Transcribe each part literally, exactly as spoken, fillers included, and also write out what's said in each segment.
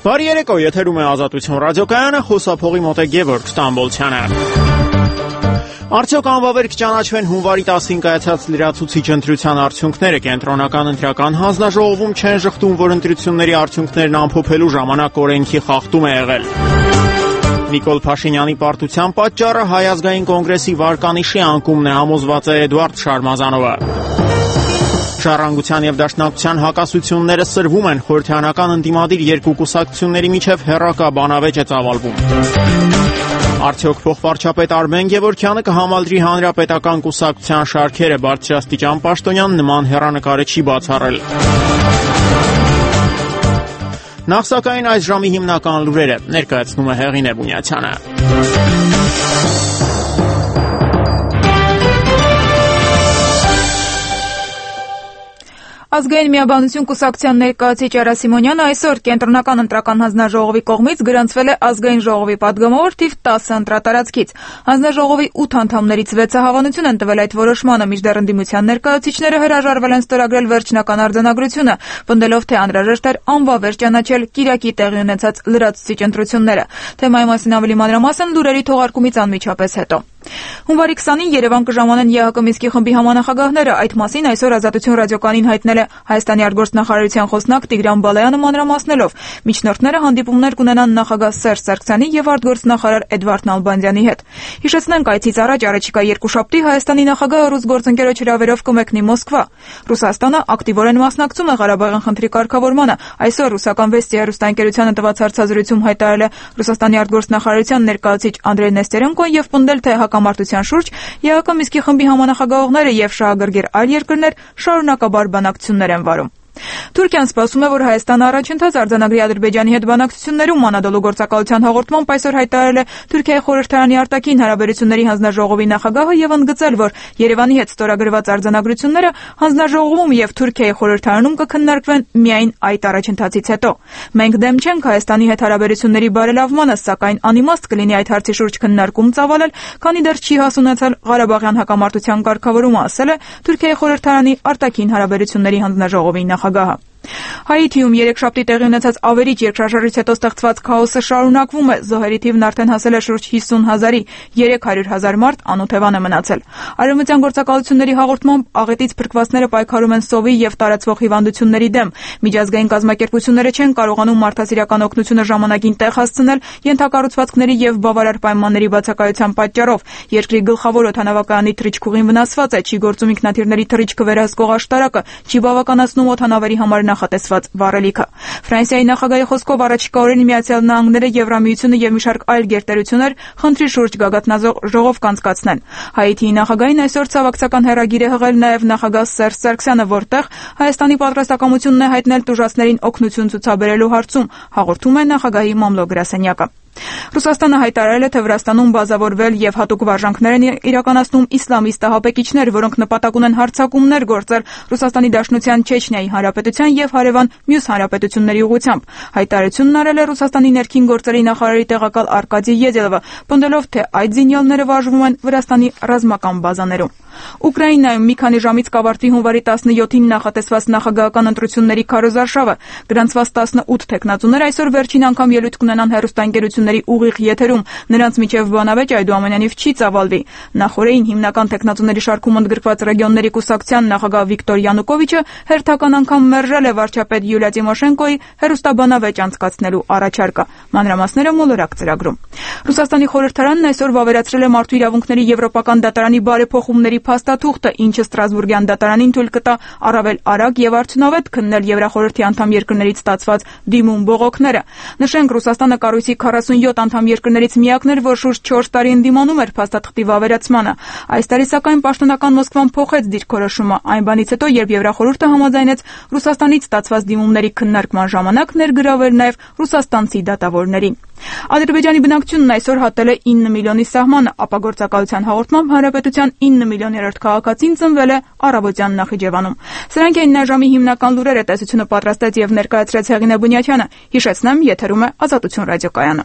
Բարի երեկո, եթերում է Ազատություն ռադիոկայանը, խոսափողի մոտ է Գևորգ Ստամբոլցյանը։ Արդյոք անվավերք ճանաչվեն հունվարի տասին կայացած լրացուցիչ ընտրության արդյունքները? Կենտրոնական ընտրական հանձնաժողովում չեն ժխտում, որ ընտրությունների արդյունքներն ամփոփելու ժամանակ օրենքի խախտում է եղել։ Նիկոլ Փաշինյանի պարտության պատճառը Հայ ազգային կոնգրեսի վարկանիշի անկումն է, համոզված է Էդուարդ Շարմազանովը։ Ժառանգության եւ Դաշնակցության հակասությունները սրվում են, խորհրդարանական ընդդիմադիր երկու կուսակցությունների միջև հեռակա բանավեճ է ծավալվում։ Արդյոք փոխվարչապետ Արմեն Գևորգյանը կհամալրի հանրապետական կուսակցության շարքերը? Բարձրաստիճան պաշտոնյան նման հեռանկարը չի բացառել։ Նախ սակայն այս ժամի հիմնական լուրերը ներկայացնում է Հեղինե Բունյացյանը։ Ազգային միաբանություն կուսակցության ներկայացուցիչ Արա Սիմոնյանը այսօր կենտրոնական ընտրական հանձնաժողովի կողմից գրանցվել է ազգային ժողովի падգամավոր թիվ տասը ընտրատարածքից։ Հանձնաժողովի ութ անդամներից վեցը հավանություն են տվել այդ որոշմանը, մինչդեռ ընդդիմության ներկայացուցիչները հրաժարվել են ստորագրել վերջնական արձանագրությունը, պնդելով, թե անհրաժեշտ էր անվավեր ճանաչել Կիրակի տեղի ունեցած լրացուցիչ ընտրությունները։ Թեմայի մասին ավելի մանրամասն լուրերի թողարկումից անմիջապես հետո։ Հունվարի քսանին Երևան կժամանեն ԵՀԿ Մինսկի խմբի համանախագահները։ Այդ մասին այսօր Ազատություն ռադիոկայանին հայտնել է Հայաստանի արտգործնախարարության խոսնակ Տիգրան Բալայանը, մանրամասնելով, միջնորդները հանդիպումներ կունենան նախագահ Սերժ Սարգսյանի եւ արտգործնախարար Էդվարդ Նալբանդյանի հետ։ Հիշեցնենք, այցից առաջ առաջիկա երկուշաբթի Հայաստանի նախագահը ռուս գործընկերոջ հրավերով կմեկնի Մոսկվա։ Ռուսաստանը ակտիվորեն մասնակցում է Ղարաբաղյան խնդրի կարգավորմանը։ Այսօր ռուսական Վեստի հեռուստաընկերությանը տված հարցազրույցում հայտարարել է Ռուսաստանի արտգործնախարարության ներկայացուցիչ Անդրեյ Նեստերենկոն եւ պնդել, թե հակամարտության շուրջ ԵՀԿ Մինսկի խմբի համանախագահողները եւ շահագրգիռ այլ երկրներ շարունակաբար բանակցություններ են վարում։ Թուրքիան սպասում է, որ Հայաստանը առաջընթաց արձանագրի Ադրբեջանի հետ բանակցություններում։ Անադոլու գործակալության հաղորդմամբ այսօր հայտարարել է Թուրքիայի խորհրդարանի արտաքին հարաբերությունների հանձնաժողովի նախագահը եւ ընդգծել, որ Երևանի հետ ստորագրված արձանագրությունները հանձնաժողովում եւ Թուրքիայի խորհրդարանում կքննարկվեն միայն այդ առաջընթացից հետո։ Մենք դեմ չենք Հայաստանի հետ հարաբերությունների բարելավմանը, սակայն անիմաստ կլինի այդ հարցի շուրջ քննարկում ծավալել, քանի դեռ չի հասունացել Ղարաբաղյան հակամարտության կարգավորումը, ասել է Թուրքիայի խորհրդարանի արտաքին հարաբերությունների հանձնաժողովի նախագահը։ Հայիթիում երեքշաբթի տեղի ունեցած ավերիչ երկրաշարժից հետո ստեղծված քաոսը շարունակվում է։ Զոհերի թիվն արդեն հասել է շուրջ հիսուն հազարի, երեք հարյուր հազար մարդ անօթևան է մնացել։ Արևմտյան գործակալությունների հաղորդմամբ աղետից փրկվածները պայքարում են սովի եւ տարածվող հիվանդությունների դեմ։ Միջազգային կազմակերպությունները չեն կարողանում մարդասիրական օգնությունը ժամանակին տեղ հասցնել ենթակառուցվածքների եւ բավարար պայմանների բացակայության պատճառով։ Երկրի գլխավոր օդանավակայանի թռիչքուղին վնասված է, չի գործում ինքնաթիռների թռիչքը վերահսկող աշտարակը, չի բավականացնում օդանավերի համար նախատեսված վառելիքը։ Ֆրանսիայի նախագահի խոսքով առաջիկա օրերին Միացյալ Նահանգները, Եվրամիությունը եւ մի շարք այլ գերտերություններ խնդրի շուրջ գագաթնաժողով կանցկացնեն։ Հայիթիի նախագահին այսօր ցավակցական հեռագիր է հղել նաեւ նախագահ Սերժ Սարգսյանը, որտեղ Հայաստանի պատրաստակամությունն է հայտնել տուժածներին օգնություն ցուցաբերելու հարցում, հաղորդում է նախագահի մամլո-գրասենյակը։ Ռուսաստանը հայտարարել է, թե Վրաստանում բազավորվել եւ հատուկ վարժանքներ են իրականացնում իսլամիստ ահապեկիչներ, որոնք նպատակ ունեն հարձակումներ գործել Ռուսաստանի Դաշնության Չեչնիայի Հանրապետության եւ հարևան մյուս հանրապետությունների ուղղությամբ։ Հայտարարությունն արել է Ռուսաստանի ներքին գործերի նախարարի տեղակալ Արկադի Եդելովը, պնդելով, թե այդ զինյալները վարժվում են Վրաստանի ռազմական բազաներում։ Ուկրաինայում մի քանի ժամից կավարտվի հունվարի տասնյոթին նախատեսված նախագահական ընտրությունների քարոզարշավը։ Գրանցված տասնութ թեկնածուներ այսօր վերջին անգամ ելույթ կունենան հեռուստաընկերությունների ուղիղ եթերում։ Նրանց միջև բանավեճ այդուամենայնիվ չի ծավալվի։ Նախորդին հիմնական թեկնածուների շարքում ընդգրկված ռեգիոնների կուսակցության նախագահ Վիկտոր Յանուկովիչը հերթական անգամ մերժել է վարչապետ Յուլիա Տիմոշենկոյի հեռուստաբանավեճ անցկացնելու առաջարկը։ Մանրամասները մոլորակ ծրագրում։ Ռուսաստանի խորհրդարանն այսօր վավերացրել է Մարդու իրավունքների եվրոպական դատարանի բարեփոխումների փաստաթուղթը, ինչը Ստրասբուրգյան դատարանին թույլ կտա առավել արագ եւ արդյունավետ քննել Եվրախորհրդի անդամ երկրներից ստացված դիմում բողոքները։ Նշենք, Ռուսաստանը կառույցի քառասունյոթ անդամ երկրներից միակն էր, որ շուրջ չորս տարի ընդդիմանում էր փաստաթղթի վավերացմանը։ Այս տարի սակայն պաշտոնական Մոսկվան փոխեց դիրքորոշումը այն բանից հետո, երբ Եվրախորհուրդը համաձայնեց Ռուսաստանից ստացված դիմումների քննարկման ժամանակ ներգրավել նաեւ ռուսաստանցի դատավորներին։ Ադրբեջանի բնակչությունն այսօր հատել է ինը միլիոնի սահմանը, ապա գործակալության հաղորդմամբ հանրապետության ինը միլիոներորդ քաղաքացին ծնվել է առավոտյան Նախիջևանում։ Սրանք էին այժմի հիմնական լուրերը, տեսությունը պատրաստեց եւ ներկայացրեց Հեղինե Բունյացյանը։ Հիշեցնեմ, եթերում է Ազատություն ռադիոկայանը։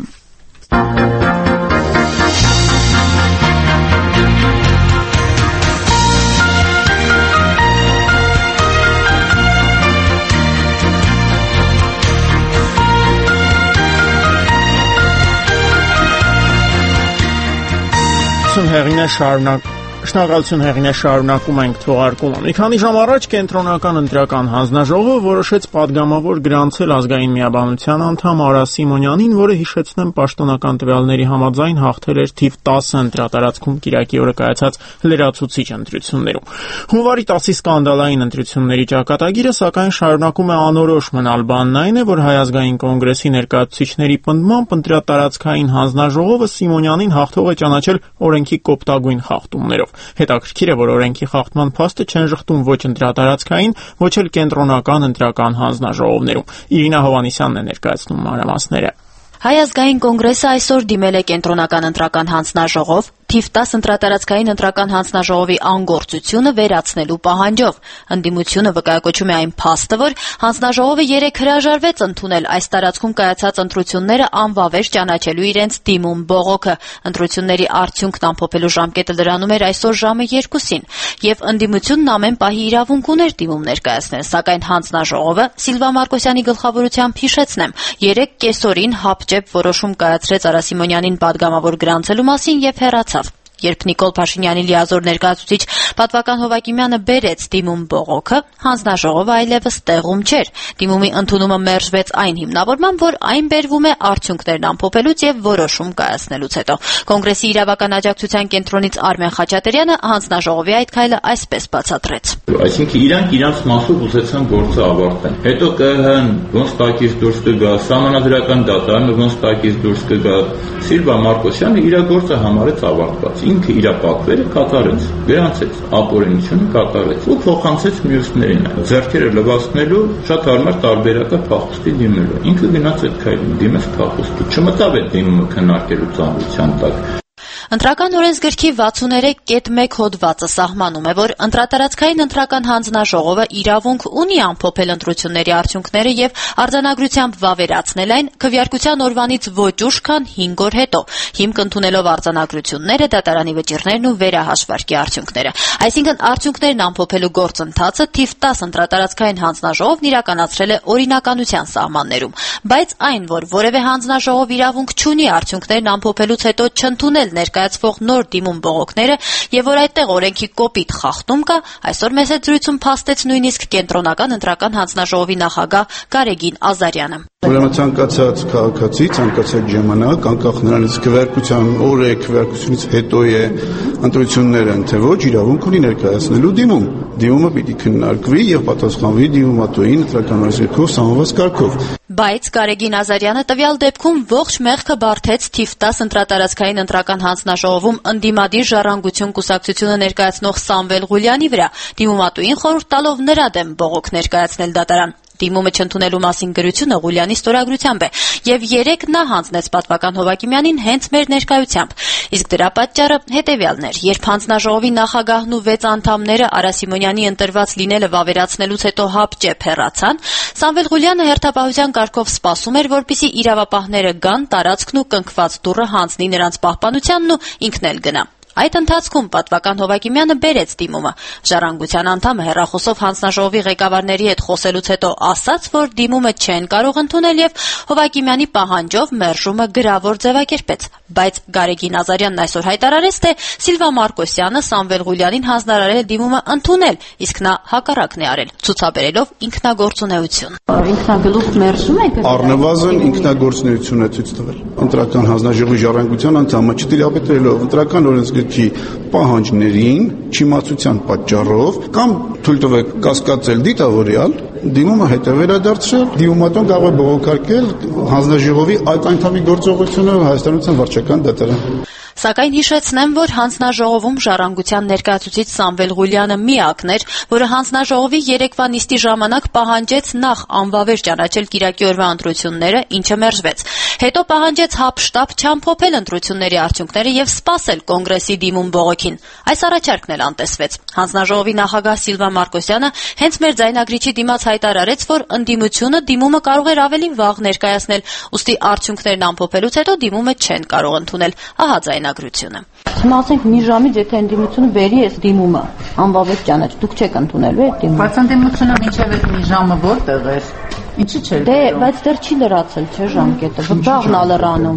Շնորհակալություն հեղինե շարունակ Շնորհակալություն հեղինե շարունակում ենք թողարկումը։ Մի քանի ժամ առաջ կենտրոնական ընտրական հանձնաժողովը որոշեց падգամավոր գրանցել ազգային միաբանության անդամ Արա Սիմոնյանին, որը հիշեցնեմ պաշտոնական տվյալների համաձայն հաղթել էր թիվ տասը ընտրատարածքում Կիրակի օրը կայացած լրացուցիչ ընտրություններում։ Հունվարի տասի սկանդալային ընտրությունների ճակատագիրը սակայն շարունակում է անորոշ մնալ, բանն այն է, որ Հայ ազգային կոնգրեսի ներկայացուցիչների պնդմամբ ընտրատարածքային հանձնաժողովը Սիմոնյանին հաղթող է ճանաչել օրենքի կոպտագույն խախտումներով։ Հետաքրքիր է, որ օրենքի խախտման փաստը չեն շղթում ոչ ընտրատարածքային, ոչ էլ կենտրոնական ընտրական հանձնաժողովներում։ Իրինա Հովհաննիսյանն է ներկայացնում մանրամասները։ Հայ ազգային կոնգրեսը այսօր դիմել է կենտրոնական ընտրական հանձնաժողով թիվ տասը ընտրատարածքային ընտրական հանձնաժողովի անգործությունը վերացնելու պահանջով։ Ընդդիմությունը վկայակոչում է այն փաստը, որ հանձնաժողովը երեկ հրաժարվեց ընդունել այս տարածքում կայացած ընտրությունները անվավեր ճանաչելու իրենց դիմում բողոքը։ Ընտրությունների արդյունքն ամփոփելու ժամկետը լրանում էր այսօր ժամը երկուսին, եւ ընդդիմությունն ամեն պահի իրավունք ուներ դիմում ներկայացնել, սակայն հանձնաժողովը Սիլվա Մարկոսյանի գլխավորությամբ հիշեցնեմ, երեկ կեսօրին հապճեպ որոշում կայացրեց Արա Սիմոնյանին падգամավոր գրանցելու մասին եւ հեռացավ։ Երբ Նիկոլ Փաշինյանի լիազոր ներկայացուցիչ Պատվական Հովակիմյանը բերեց դիմում բողոքը, հանձնաժողովը այլևս տեղում չէր։ Դիմումի ընդունումը մերժվեց այն հիմնավորմամբ, որ այն բերվում է արդյունքներն ամփոփելուց եւ որոշում կայացնելուց հետո։ Կոնգրեսի իրավական աջակցության կենտրոնից Արմեն Խաչատրյանը հանձնաժողովի այդ քայլը այսպես բացատրեց։ Այսինքն իրանք իրանց մասով ուզեցան գործը ավարտել։ Հետո ԿՀ-ն ոնց տակից դուրս կգա, Սահմանադրական դատարանը ոնց տակից դուրս կգա, Սիլվա Մարկոսյանը իր գործը համարեց ավարտված։ Ինքը իր պատվերը կատարեց, գրանցեց, ապօրինությունը կատարեց ու փոխանցեց մյուսներին։ Ձեռքերը լվացնելու շատ հարմար տարբերակը փախուստի դիմելու։ Ինքը գնաց այդ քայլին, դիմեց փախուստի, չմտավ այդ դիմումը քննարկելու ծանրության տակ։ Ընտրական օրենսգրքի վաթսուններեք կետ մեկ հոդվածը սահմանում է, որ ընտրատարածքային ընտրական հանձնաժողովը իրավունք ունի ամփոփել ընտրությունների արդյունքները եւ արձանագրությամբ վավերացնել այն քվեարկության օրվանից ոչ ուշ, քան հինգ օր հետո, հիմք ընդունելով արձանագրությունները, դատարանի վճիռներն ու վերահաշվարկի արդյունքները։ Այսինքն արդյունքներն ամփոփելու գործընթացը թիվ տասը ընտրատարածքային հանձնաժողովն իրականացրել է օրինականության սահմաններում, բայց այն, որ որևէ հանձնաժողով իրավունք չունի արդյունքներն ամփոփելուց հետո չընդունել ներկայացվող նոր դիմում բողոքները եւ որ այդտեղ օրենքի կոպիտ խախտում կա, այսօր մեծ զրույցում փաստեց նույնիսկ կենտրոնական ընտրական հանձնաժողովի նախագահ Գարեգին Ազարյանը։ Ուրեմն ցանկացած քաղաքացի, ցանկացած ժամանակ, անկախ նրանից քվեարկության օրը, քվեարկությունից հետո է ընտրությունները, թե ոչ, իրավունք ունի ներկայացնելու դիմում։ Դիմումը պիտի քննարկվի եւ պատասխանվի դիմումատուին ընտրական օրենսգրքով սահմանված կարգով։ Բայց Գարեգին Ազարյանը տվյալ դեպքում ողջ մեղքը բարթեց թիվ տասը ընտրատարածքային ընտրական հանձնաժողովում ընդդիմադիր ժառանգություն կուսակցությունը ներկայացնող Սամվել Ղուլյանի վրա, դիմումատուին խորհուրդ տալով նրա դեմ բողոք ներկայացնել դատարան։ Դիմումը չընդունելու մասին գրությունը Ղուլյանի ստորագրությամբ է, եւ երեկ նա հանձնեց Պատվական Հովակիմյանին հենց մեր ներկայությամբ։ Իսկ դրա պատճառը հետեւյալն էր. երբ հանձնաժողովի նախագահն ու վեց անդամները Արա Սիմոնյանի ընտրված լինելը վավերացնելուց հետո հապճեպ հեռացան, Սամվել Ղուլյանը հերթապահության կարգով սպասում էր, որպեսզի իրավապահները գան, տարածքն ու կնքված դուռը հանձնի նրանց պահպանությանն ու ինքն էլ գնա։ Այդ ընթացքում Պատվական Հովակիմյանը բերեց դիմումը։ Ժառանգության անդամը հեռախոսով հանձնաժողովի ղեկավարների հետ խոսելուց հետո ասաց, որ դիմումը չեն կարող ընդունել եւ Հովակիմյանի պահանջով մերժումը գրավոր ձևակերպեց։ Բայց Գարեգին Ազարյանն այսօր հայտարարեց, թե Սիլվա Մարկոսյանը Սամվել Ղուլյանին հանձնարարել է դիմումը ընդունել, իսկ նա հակառակն է արել, ցուցաբերելով ինքնագործունեություն։ Ինքնագլուխ մերժում եք։ Առնվազն ինքնագործունեություն է ցույց տվել։ Ընտրական հանձնաժողովի ժառանգության անդամը չտիրապետելով ընտրական օրենսգրքի պահանջներին, չիմացության պատճառով կամ թույլ տվեք կասկածել դիտավորյալ, դիմումը հետո վերադարձրել, դիմումատուն կարող է բողոքարկել հանձնաժողովի այդ անդամի գործողությունը Հայաստանության վարչական դատարան։ Սակայն հիշեցնեմ, որ հանձնաժողովում ժառանգության ներկայացուցիչ Սամվել Ղուլյանը միակն էր, որը հանձնաժողովի երեկվա նիստի ժամանակ պահանջեց նախ անվավեր ճանաչել Կիրակի օրվա ընտրությունները, ինչը մերժվեց։ Հետո պահանջեց հապշտապ չամփոփել ընտրությունների արդյունքները եւ սպասել կոնգրեսի դիմում բողոքին։ Այս առաջարկն էլ անտեսվեց։ Հանձնաժողովի նախագահ Սիլվա Մարկոսյանը հենց մեր ձայնագրիչի դիմաց հայտարարեց, որ ընդդիմությունը դիմումը կարող էր ավելի վաղ ներկայացնել, ուստի արդյունքներն ամփոփելուց հետո դիմումը չեն կարող ընդունել։ Ահա ձայնագրությունը։ Հիմա ասենք մի ժամից եթե ընդդիմությունը բերի էս դիմումը, անվավեր ճանաչ, դուք չեք ընդունելու այդ դիմումը։ Բայց ընդդիմությունը մինչև այդ մի ժամը որտեղ էր։ Ինչի՞ չէր։ Դե, բայց դեռ չի լրացել, չէ՞ ժամկետը, վաղն ա լրանում։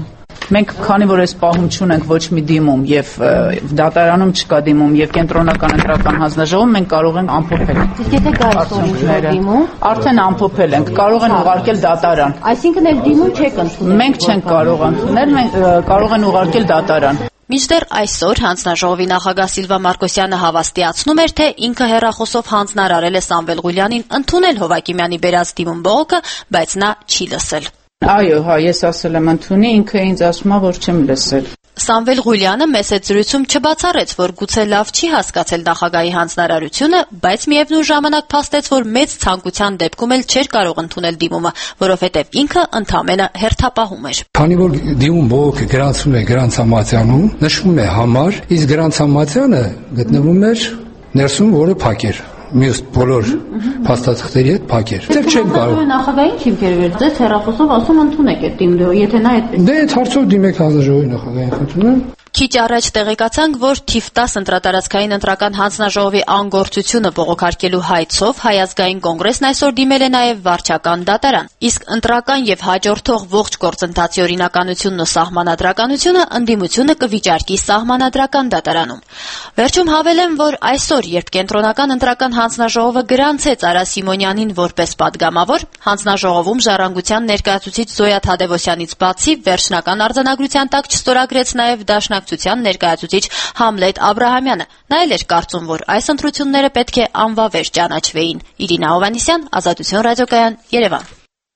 Մենք քանի որ այս պահում չունենք ոչ մի դիմում եւ դատարանում չկա դիմում եւ կենտրոնական ընտրական հանձնաժողովում մենք կարող ենք ամփոփել։ Իսկ եթե կա այսօր դիմում, արդեն ամփոփել ենք, կարող են ուղարկել դատարան։ Այսինքն էլ դիմում չեք ընդունել։ Մենք չենք կարող ընդունել, մենք կարող են ուղարկել դատարան։ Մինչդեռ այսօր հանձնաժողովի նախագահ Սիլվա Մարկոսյանը հավաստիացնում էր, թե ինքը հեռախոսով հանձնարարել է Սամվել Ղուլյանին ընդունել Հովակիմյանի բերած դիմում բողոքը, բայց նա չի լսել։ Այո, հա, ես ասել եմ ընդունի, ինքը ինձ ասում է, որ չեմ լսել։ Սամվել Ղուլյանը մեծ զրույցում չբացառեց, որ գուցե լավ չի հասկացել նախագահի հանձնարարությունը, բայց միևնույն ժամանակ փաստեց, որ մեծ ցանկության դեպքում էլ չէր կարող ընդունել դիմումը, որովհետև ինքը ընդամենը հերթապահում էր։ Քանի որ դիմում բողոքը գրանցում է Գրանցամատյանում, նշվում է համար, իսկ Գրանցամատյանը գտնվում էր ներսում, որը փակ էր։ Մյուս բոլոր փաստաթղթերի հետ փակ էր։ Դեռ չեմ կարող։ Նախագահին չի վերվել, ձեզ հեռախոսով ասում ընդունեք այդ դիմը, եթե նա այդպես։ Դե այդ հարցով դիմեք հանձնաժողովի նախագահին, խնդրում եմ։ Քիչ առաջ տեղեկացանք, որ թիվ տասը ընտրատարածքային ընտրական հանձնաժողովի անգործությունը բողոքարկելու հայցով Հայ ազգային կոնգրեսն այսօր դիմել է նաև վարչական դատարան, իսկ ընտրական եւ հաջորդող ողջ գործընթացի օրինականությունն ու սահմանադրականությունը ընդդիմությունը կվիճարկի սահմանադրական դատարանում։ Վերջում հավելեմ, որ այսօր, երբ կենտրոնական ընտրական հանձնաժողովը գրանցեց Արա Սիմոնյանին որպես падգամավոր, հանձնաժողովում ժառանգության ներկայացուցիչ Զոյա Թադևոսյանից բացի վերջնական արձանագրության տակ չստորագրեց նաև Դաշնակցության ներկայացուցիչ Համլետ Աբրահամյանը։ Նա էլ էր կարծում, որ այս ընտրությունները պետք է անվավեր ճանաչվեին։ Իրինա Հովհաննիսյան, Ազատություն ռադիոկայան, Երևան։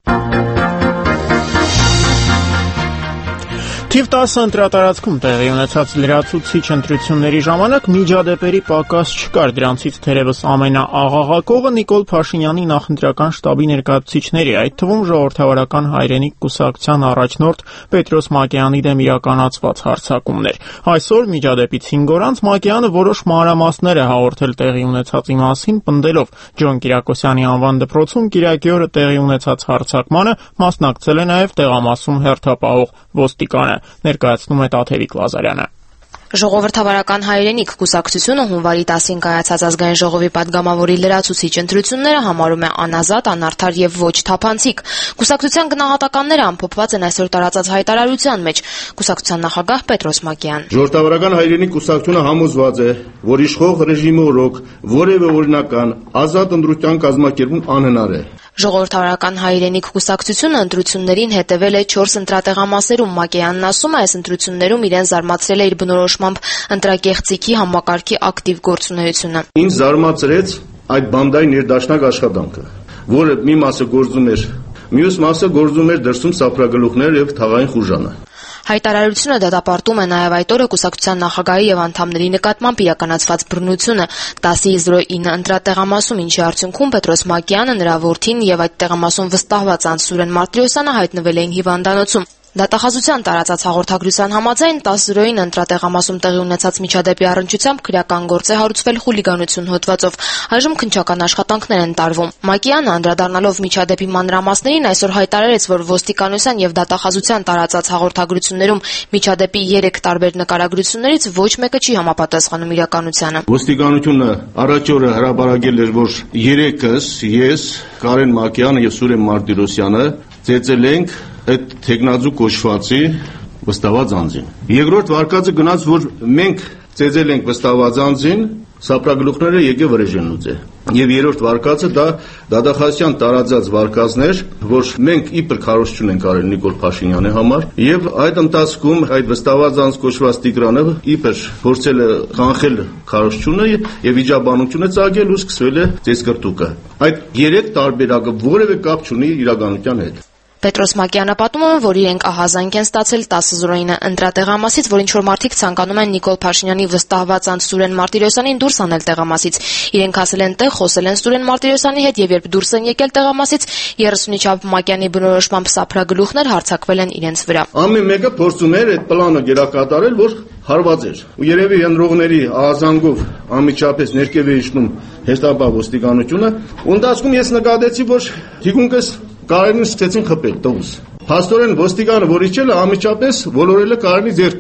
Թիվ տասը ընտրատարածքում տեղի ունեցած լրացուցիչ ընտրությունների ժամանակ միջադեպերի պակաս չկար, դրանցից թերևս ամենաաղաղակողը Նիկոլ Փաշինյանի նախընտրական շտաբի ներկայացուցիչների, այդ թվում ժողովրդավարական հայրենիք կուսակցության առաջնորդ Պետրոս Մակեյանի դեմ իրականացված հարձակումն էր։ Այսօր միջադեպից հինգ օր անց Մակեյանը որոշ մանրամասներ է հաղորդել տեղի ունեցածի մասին, պնդելով Ջոն Կիրակոսյանի անվան դպրոցում Կիրակի օրը տեղի ունեցած հարձակմանը մասնակցել է նաև տեղամասում հերթապահող ոստիկանը, ներկայացնում է Տաթևիկ Լազարյանը։ Ժողովրդավարական հայրենիք կուսակցությունը հունվարի տասին կայացած ազգային ժողովի падգամավորի լրացուցիչ ընտրությունները համարում է անազատ, անարդար եւ ոչ թափանցիկ։ Կուսակցության գնահատականները ամփոփված են այսօր տարածած հայտարարության մեջ։ Կուսակցության նախագահ Պետրոս Մակեյան։ Ժողովրդավարական հայրենիք կուսակցությունը համոզված է, որ իշխող ռեժիմի օրոք որևէ օրինական ազատ ընտրության կազմակերպում անհնար է։ Ժողովրդավարական հայրենիք կուսակցությունը ընտրություններին հետևել է չորս ընտրատեղամասերում։ Մակեյանն ասում է, այս ընտրություններում իրեն զարմացրել է իր բնորոշմամբ ընտրակեղծիքի համակարգի ակտիվ գործունեությունը։ Ինձ զարմացրեց այդ բանդայի ներդաշնակ աշխատանքը, որը մի մասը գործում էր, մյուս մասը գործում էր դրսում սափրագլուխներ եւ թաղային խուժանը։ Հայտարարությունը դատապարտում է նաև այդ օրը կուսակցության նախագահի եւ անդամների նկատմամբ իրականացված բռնությունը տասը զրո ինը ընտրատեղամասում, ինչի արդյունքում Պետրոս Մակեյանը, նրա որդին եւ այդ տեղամասում վստահված անձ Սուրեն Մարտիրոսյանը հայտնվել էին հիվանդանոցում։ Դատախազության տարածած հաղորդագրության համաձայն տասը զրոին ընտրատեղամասում տեղի ունեցած միջադեպի առնչությամբ քրեական գործ է հարուցվել խուլիգանություն հոդվածով։ Այժմ քննչական աշխատանքներ են տարվում։ Մակեյանը, անդրադառնալով միջադեպի մանրամասներին, այսօր հայտարարեց, որ ոստիկանության եւ դատախազության տարածած հաղորդագրություններում միջադեպի երեք տարբեր նկարագրություններից ոչ մեկը չի համապատասխանում իրականությանը։ Ոստիկանությունը առաջ օրը հրապարակել էր, որ երեքս, ես, Կարեն Մակեյանը եւ Սուրեն Մարտիրոսյանը ծեծել ենք այդ թեկնածու կոչվածի վստահված անձին։ Երկրորդ վարկածը գնաց, որ մենք ծեծել ենք վստահված անձին, սափրագլուխները եկե վրեժեն լուծե։ Եվ երրորդ վարկածը դա դատախազության տարածած վարկածներ, որ մենք իբր քարոզություն ենք արել Նիկոլ Փաշինյանի համար, եւ այդ ընթացքում այդ վստահված անձ կոչված Տիգրանը իբր փորձել է կանխել քարոզությունը եւ վիճաբանությունը ծագել ու սկսվել է ծեծկրտուկը։ Այդ երեք տարբերակը որևէ կապ չունի իրականության հետ։ Պետրոս Մակեյանը պատմում է, որ իրենք ահազանգ են ստացել տասը զրոինը ընտրատեղամասից, որ ինչ-որ մարդիկ ցանկանում են Նիկոլ Փաշինյանի վստահված անձ Սուրեն Մարտիրոսյանին դուրս անել տեղամասից։ Իրենք հասել են տեղ, խոսել են Սուրեն Մարտիրոսյանի հետ եւ երբ դուրս են եկել տեղամասից, երեսունի չափ Մակեյանի բնորոշմամբ սափրագլուխներ հարձակվել են իրենց վրա։ Ամեն մեկը փորձում էր այդ պլանը գերակատարել, որ հարված էր։ Ու երևի ընտրողների ահազանգով անմիջապես ներքև է իջնում հերթապահ ոստիկանությունը։ Ու ընդհանրում ես նկատեցի, որ թիկունքս Կարենին սկսեցին խփել տղուս։ Փաստորեն ոստիկանը, որ իջել է, անմիջապես ոլորել է Կարենի ձեռքը։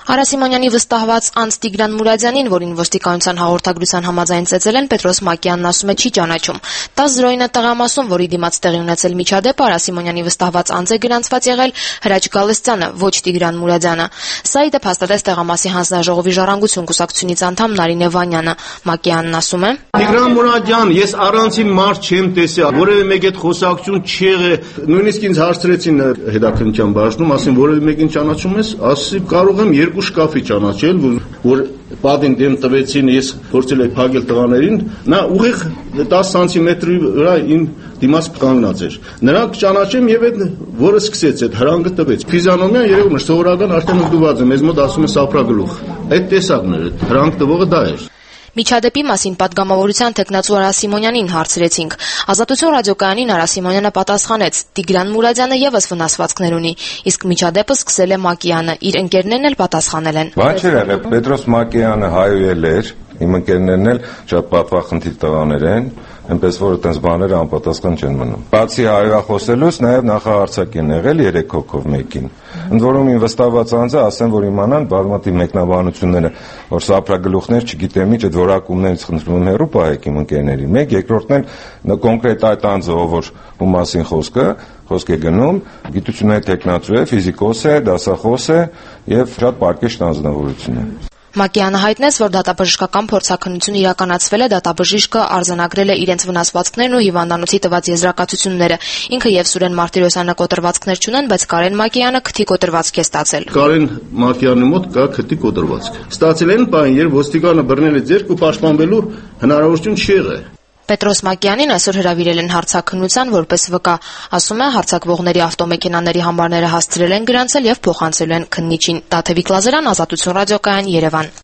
Արա Սիմոնյանի վստահված անձ Տիգրան Մուրադյանին, որին ոստիկանության հաղորդագրության համաձայն ծեծել են, Պետրոս Մակյանն ասում է չի ճանաչում։ տասը զրոյինը տեղամասում, որի դիմաց տեղի ունեցել միջադեպը, Արա Սիմոնյանի վստահված անձ է գրանցված եղել Հրաչ Գալստյանը, ոչ Տիգրան Մուրադյանը։ Սա ի դեպ հաստատեց տեղամասի հանձնաժողովի ժառանգություն կուսակցությունից անդամ Նարինե Վանյանը։ Մակյանն ասում է. Տիգրան Մուրադյան, ես առանցին մարդ չեմ տեսել, որևէ մեկ այդ խոսակցություն չի եղել։ Նույնիսկ ինձ հարցրեցին հետաքննության բաժնում, ասին որևէ մեկին ճանաչում ես, ասի կարող եմ երկու շկաֆի ճանաչել, որ պատին դեմ տվեցին, ես փորձել եմ փակել տղաներին, նա ուղիղ տասը սանտիմետրի վրա իմ դիմաց կանգնած էր։ Նրանք ճանաչեմ եւ այդ որը սկսեց այդ հրանգը տվեց։ Ֆիզիոնոմիան երևում է սովորական արդեն ընդդուված է, մեզ մոտ ասում է սափրագլուխ։ Այդ տեսակն էր, հրանք տվողը դա էր։ Միջադեպի մասին պատգամավորության տեխնացու Արա Սիմոնյանին հարցրեցինք։ Ազատություն ռադիոկայանին Արա Սիմոնյանը պատասխանեց. Տիգրան Մուրադյանը եւս վնասվածքներ ունի, իսկ միջադեպը սկսել է Մակյանը, իր ընկերներն էլ պատասխանել են։ Բան չէր եղել, Պետրոս Մակյանը հայոյել էր, իմ ընկերներն էլ շատ պատվախնդիր տղաներ են, այնպես որ այդպես բաները անպատասխան չեն մնում։ Բացի հայրախոսելուց նաև նախահարցակ են եղել երեք հոգով մեկին։ Ընդ որում իմ վստահված անձը ասեն, որ իմանան բազմաթիվ մեկնաբանությունները, որ սափրագլուխներ չգիտեմ ինչ, այդ որակումներից խնդրում հեռու պահեք իմ ընկերների։ Մեկ երկրորդն էլ կոնկրետ այդ անձը, որ ում մասին խոսքը, խոսք է գնում, գիտությունների տեխնացու է, ֆիզիկոս է, դասախոս է եւ շատ պարկեշտ անձնավորություն է։ Մակյանը հայտնեց, որ դատաբժշկական փորձաքննություն իրականացվել է, դատաբժիշկը արձանագրել է իրենց վնասվածքներն ու հիվանդանոցի տված եզրակացությունները։ Ինքը եւ Սուրեն Մարտիրոսյանը կոտրվածքներ չունեն, բայց Կարեն Մակյանը քթի կոտրվածք է ստացել։ Կարեն Մակյանի մոտ կա քթի կոտրվածք։ Ստացել են բան, երբ ոստիկանը բռնել է ձեռք ու պաշտպանվելու հնարավորություն չի եղել։ Պետրոս Մակյանին այսօր հրավիրել են հարցաքննության որպես վկա։ Ասում է, հարցակվողների ավտոմեքենաների համարները հասցրել են գրանցել եւ փոխանցել են քննիչին։ Տաթևիկ Լազարյան, Ազատություն ռադիոկայան, Երևան։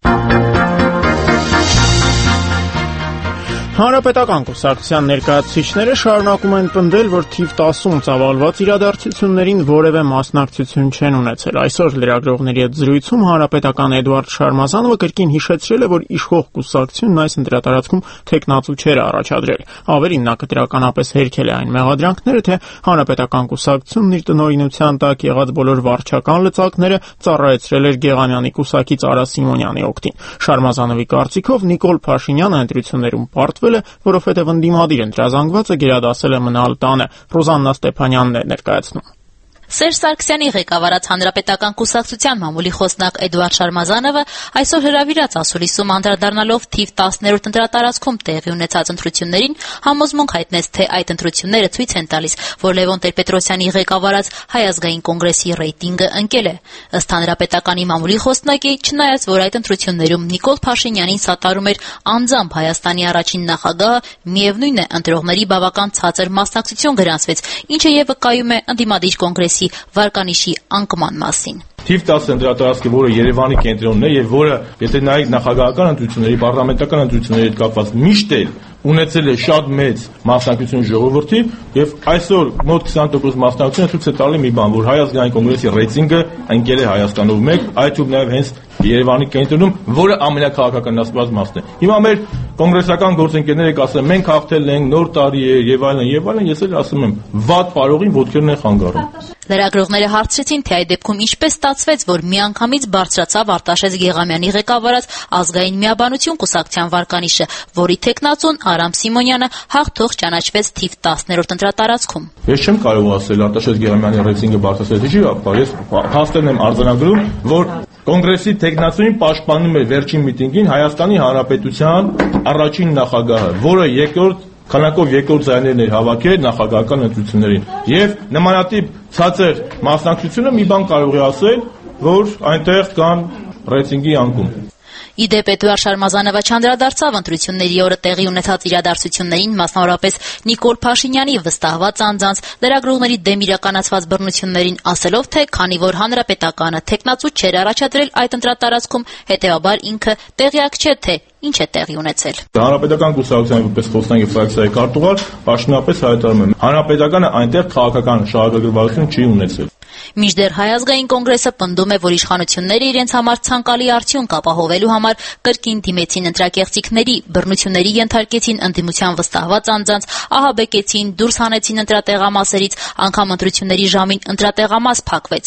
Հանրապետական կուսակցության ներկայացուցիչները շարունակում են պնդել, որ թիվ տասում ծավալված իրադարձություններին որևէ մասնակցություն չեն ունեցել։ Այսօր լրագրողների հետ զրույցում հանրապետական Էդուարդ Շարմազանովը կրկին հիշեցրել է, որ իշխող կուսակցությունն այս ընտրատարածքում թեկնածու չէր առաջադրել։ Ավելին, նա կտրականապես հերքել է այն մեղադրանքները, թե հանրապետական կուսակցությունն իր տնօրինության տակ եղած բոլոր վարչական լծակները ծառայեցրել էր Գեղամյանի կուսակից Արա Սիմոնյանի օգտին։ Շարմազանովի կարծիքով Նիկոլ Փաշինյանը ընտրություններում պարտվել է, որովհետև ընդդիմադիր ընտրազանգվածը գերադասել է մնալ տանը։ Ռոզաննա Ստեփանյանն է ներկայացնում։ Սերժ Սարգսյանի ղեկավարած Հանրապետական կուսակցության մամուլի խոսնակ Էդուարդ Շարմազանովը այսօր հրավիրած ասուլիսում անդրադառնալով թիվ տասներորդ ընտրատարածքում տեղի ունեցած ընտրություններին համոզմունք հայտնեց, թե այդ ընտրությունները ցույց են տալիս, որ Լևոն Տեր-Պետրոսյանի ղեկավարած Հայ ազգային կոնգրեսի ռեյտինգը ընկել է։ Ըստ Հանրապետականի մամուլի խոսնակի, չնայած որ այդ ընտրություններում Նիկոլ Փաշինյանին սատարում էր անձամբ Հայաստանի առաջին նախագահը, միևնույն է, ընտրողների բավական ցածր մասնակցություն գրանցվեց, ինչը եւ վկայում է ընդդիմադիր կոնգրեսի վարկանիշի անկման մասին։ Թիվ տասը ընտրատարածքը, որը Երևանի կենտրոնն է եւ որը, եթե նայեք նախագահական ընտրությունների, պարլամենտական ընտրությունների հետ կապված միշտ էլ ունեցել է շատ մեծ մասնակցություն ժողովրդի եւ այսօր մոտ քսան տոկոս մասնակցությունը ցույց է տալի մի բան, որ Հայ ազգային կոնգրեսի ռեյտինգը ընկել է Հայաստանով մեկ, այդ ու նաեւ հենց Երևանի կենտրոնում, որը ամենակաղաքականացված մասն է։ Հիմա մեր կոնգրեսական գործընկերները կասեն, մենք հաղթել ենք, նոր տարի է եւ այլն եւ այլն, ես էլ ասում եմ, վատ պարողին ոտքերն են խանգարում։ Լրագրողները հարցրեցին, թե այդ դեպքում ինչպես ստացվեց, որ միանգամից բարձրացավ Արտաշես Գեղամյանի ղեկավարած ազգային միաբանություն կուսակցության վարկանիշը, որի տեխնացուն Արամ Սիմոնյանը հաղթող ճանաչվեց թիվ տասներորդ ընտրատարածքում։ Ես չեմ կարող ասել Արտաշես Գեղամյանի ռեյտինգը բարձրացել, ինչի՞ ապա ես հաստատել եմ արձանագրում, որ կոնգրեսի տեխնացուին պաշտպանում է վերջին միտինգին Հայաստանի Հանրապետության առաջին նախագահը, որը երկրորդ քանակով երկրորդ ձայներն էր հավաքել նախագահական ընտրություններին եւ նմանատիպ ցածր մասնակցությունը մի բան կարող է ասել, որ այնտեղ կան ռեյտինգի անկում։ Ի դեպ Էդուարդ Շարմազանովը չանդրադարձավ ընտրությունների օրը տեղի ունեցած իրադարձություններին, մասնավորապես Նիկոլ Փաշինյանի վստահված անձանց լրագրողների դեմ իրականացված բռնություններին, ասելով, թե քանի որ Հանրապետականը տեխնացու չէր առաջադրել այդ ընտրատարածքում, հետեւաբար ինքը տեղյակ չէ, թե ինչ է տեղի ունեցել։ Հանրապետական կուսակցության որպես խոսնակի ֆրակցիայի քարտուղար պաշտոնապես հայտարարում եմ, Հանրապետականը այնտեղ քաղաքական շահագրգռվածություն չի ունեցել։ Մինչդեռ Հայ ազգային կոնգրեսը պնդում է, որ իշխանությունները իրենց համար ցանկալի արդյունք ապահովելու համար կրկին դիմեցին ընտրակեղծիքների, բռնությունների ենթարկեցին ընդդիմության վստահված անձանց, ահաբեկեցին, դուրս հանեցին ընտրատեղամասերից, անգամ ընտրությունների ժամին ընտրատեղամաս փակվեց։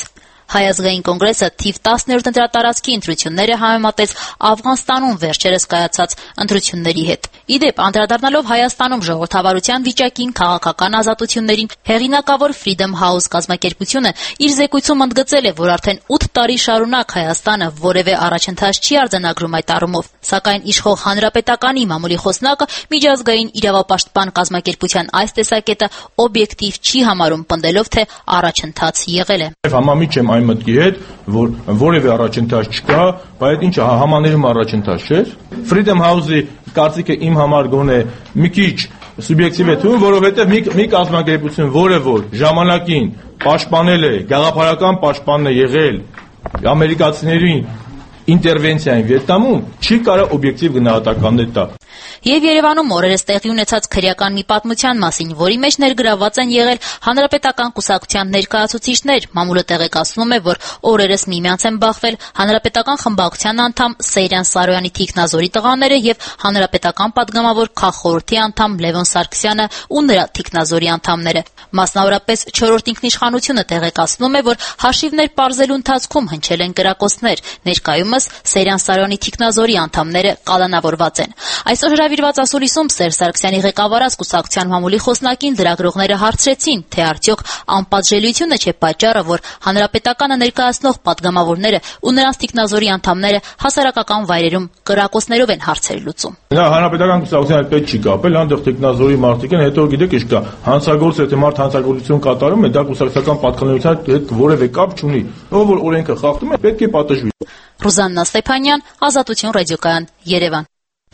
Հայ ազգային կոնգրեսը թիվ տասներորդ ընտրատարածքի ընտրությունները համեմատեց Աֆղանստանում վերջերս կայացած ընտրությունների հետ։ Ի դեպ, անդրադառնալով Հայաստանում ժողովրդավարության վիճակին, քաղաքական ազատություններին, հեղինակավոր Freedom House կազմակերպությունը իր զեկույցում ընդգծել է, որ արդեն ութ տարի շարունակ Հայաստանը որևէ առաջընթաց չի արձանագրում այդ առումով, սակայն իշխող Հանրապետականի մամուլի խոսնակը միջազգային իրավապաշտպան կազմակերպության այս տեսակետը օբյեկտիվ չի համարում, պնդելով, թե առաջընթաց եղել է։ Համամիջ եմ այն մտքի հետ, որ որևէ առաջընթաց չկա, բայց ինչ համաներում առաջընթաց չէ։ Freedom House-ի կարծիքը իմ համար գոնե մի քիչ սուբյեկտիվ է թվում, որովհետև մի, մի կազմակերպություն, որը որ ժամանակին պաշտպանել է, գաղափարական պաշտպանն է եղել ամերիկացիների ինտերվենցիային Վիետնամում, չի կարող օբյեկտիվ գնահատականներ տա։ Եվ Երևանում օրերս տեղի ունեցած քրեական մի պատմության մասին, որի մեջ ներգրավված են եղել հանրապետական կուսակցության ներկայացուցիչներ, մամուլը տեղեկացնում է, որ օրերս միմյանց են բախվել հանրապետական խմբակցության անդամ Սեյրան Սարոյանի թիկնազորի տղաները եւ հանրապետական падգամավոր քաղխորհրդի անդամ Լևոն Սարգսյանը ու նրա թիկնազորի անդամները։ Մասնավորապես չորրորդ ինքնիշխանությունը տեղեկացնում է, որ հաշիվներ պարզելու ընթացքում հնչել են կրակոցներ, ներկայումս Սեյրան Սարոյանի թիկնազորի անդամները կալանավորված են։ Այսօր հրավիրված ասուլիսում Սերժ Սարգսյանի ղեկավարած կուսակցության մամուլի խոսնակին լրագրողները հարցրեցին, թե արդյոք անպատժելիությունը չէ պատճառը, որ հանրապետականը ներկայացնող падգամավորները ու նրանց թիկնազորի անդամները հասարակական վայրերում կրակոցներով են հարցեր լուծում։ Նա հանրապետական կուսակցության հետ պետք չի կապել, հանդեղ թիկնազորի մարդիկ են, հետո գիտեք ինչ կա, հանցագործ եթե մարդ հանցագործություն կատարում է, դա կուսակցական պատկանելիության հետ որևէ կապ չունի։ Ով որ օրենքը խախտում է, պետք է պատժվի։ Ռուզաննա Ստեփանյան, Ազատություն ռադիոկայան, Երևան։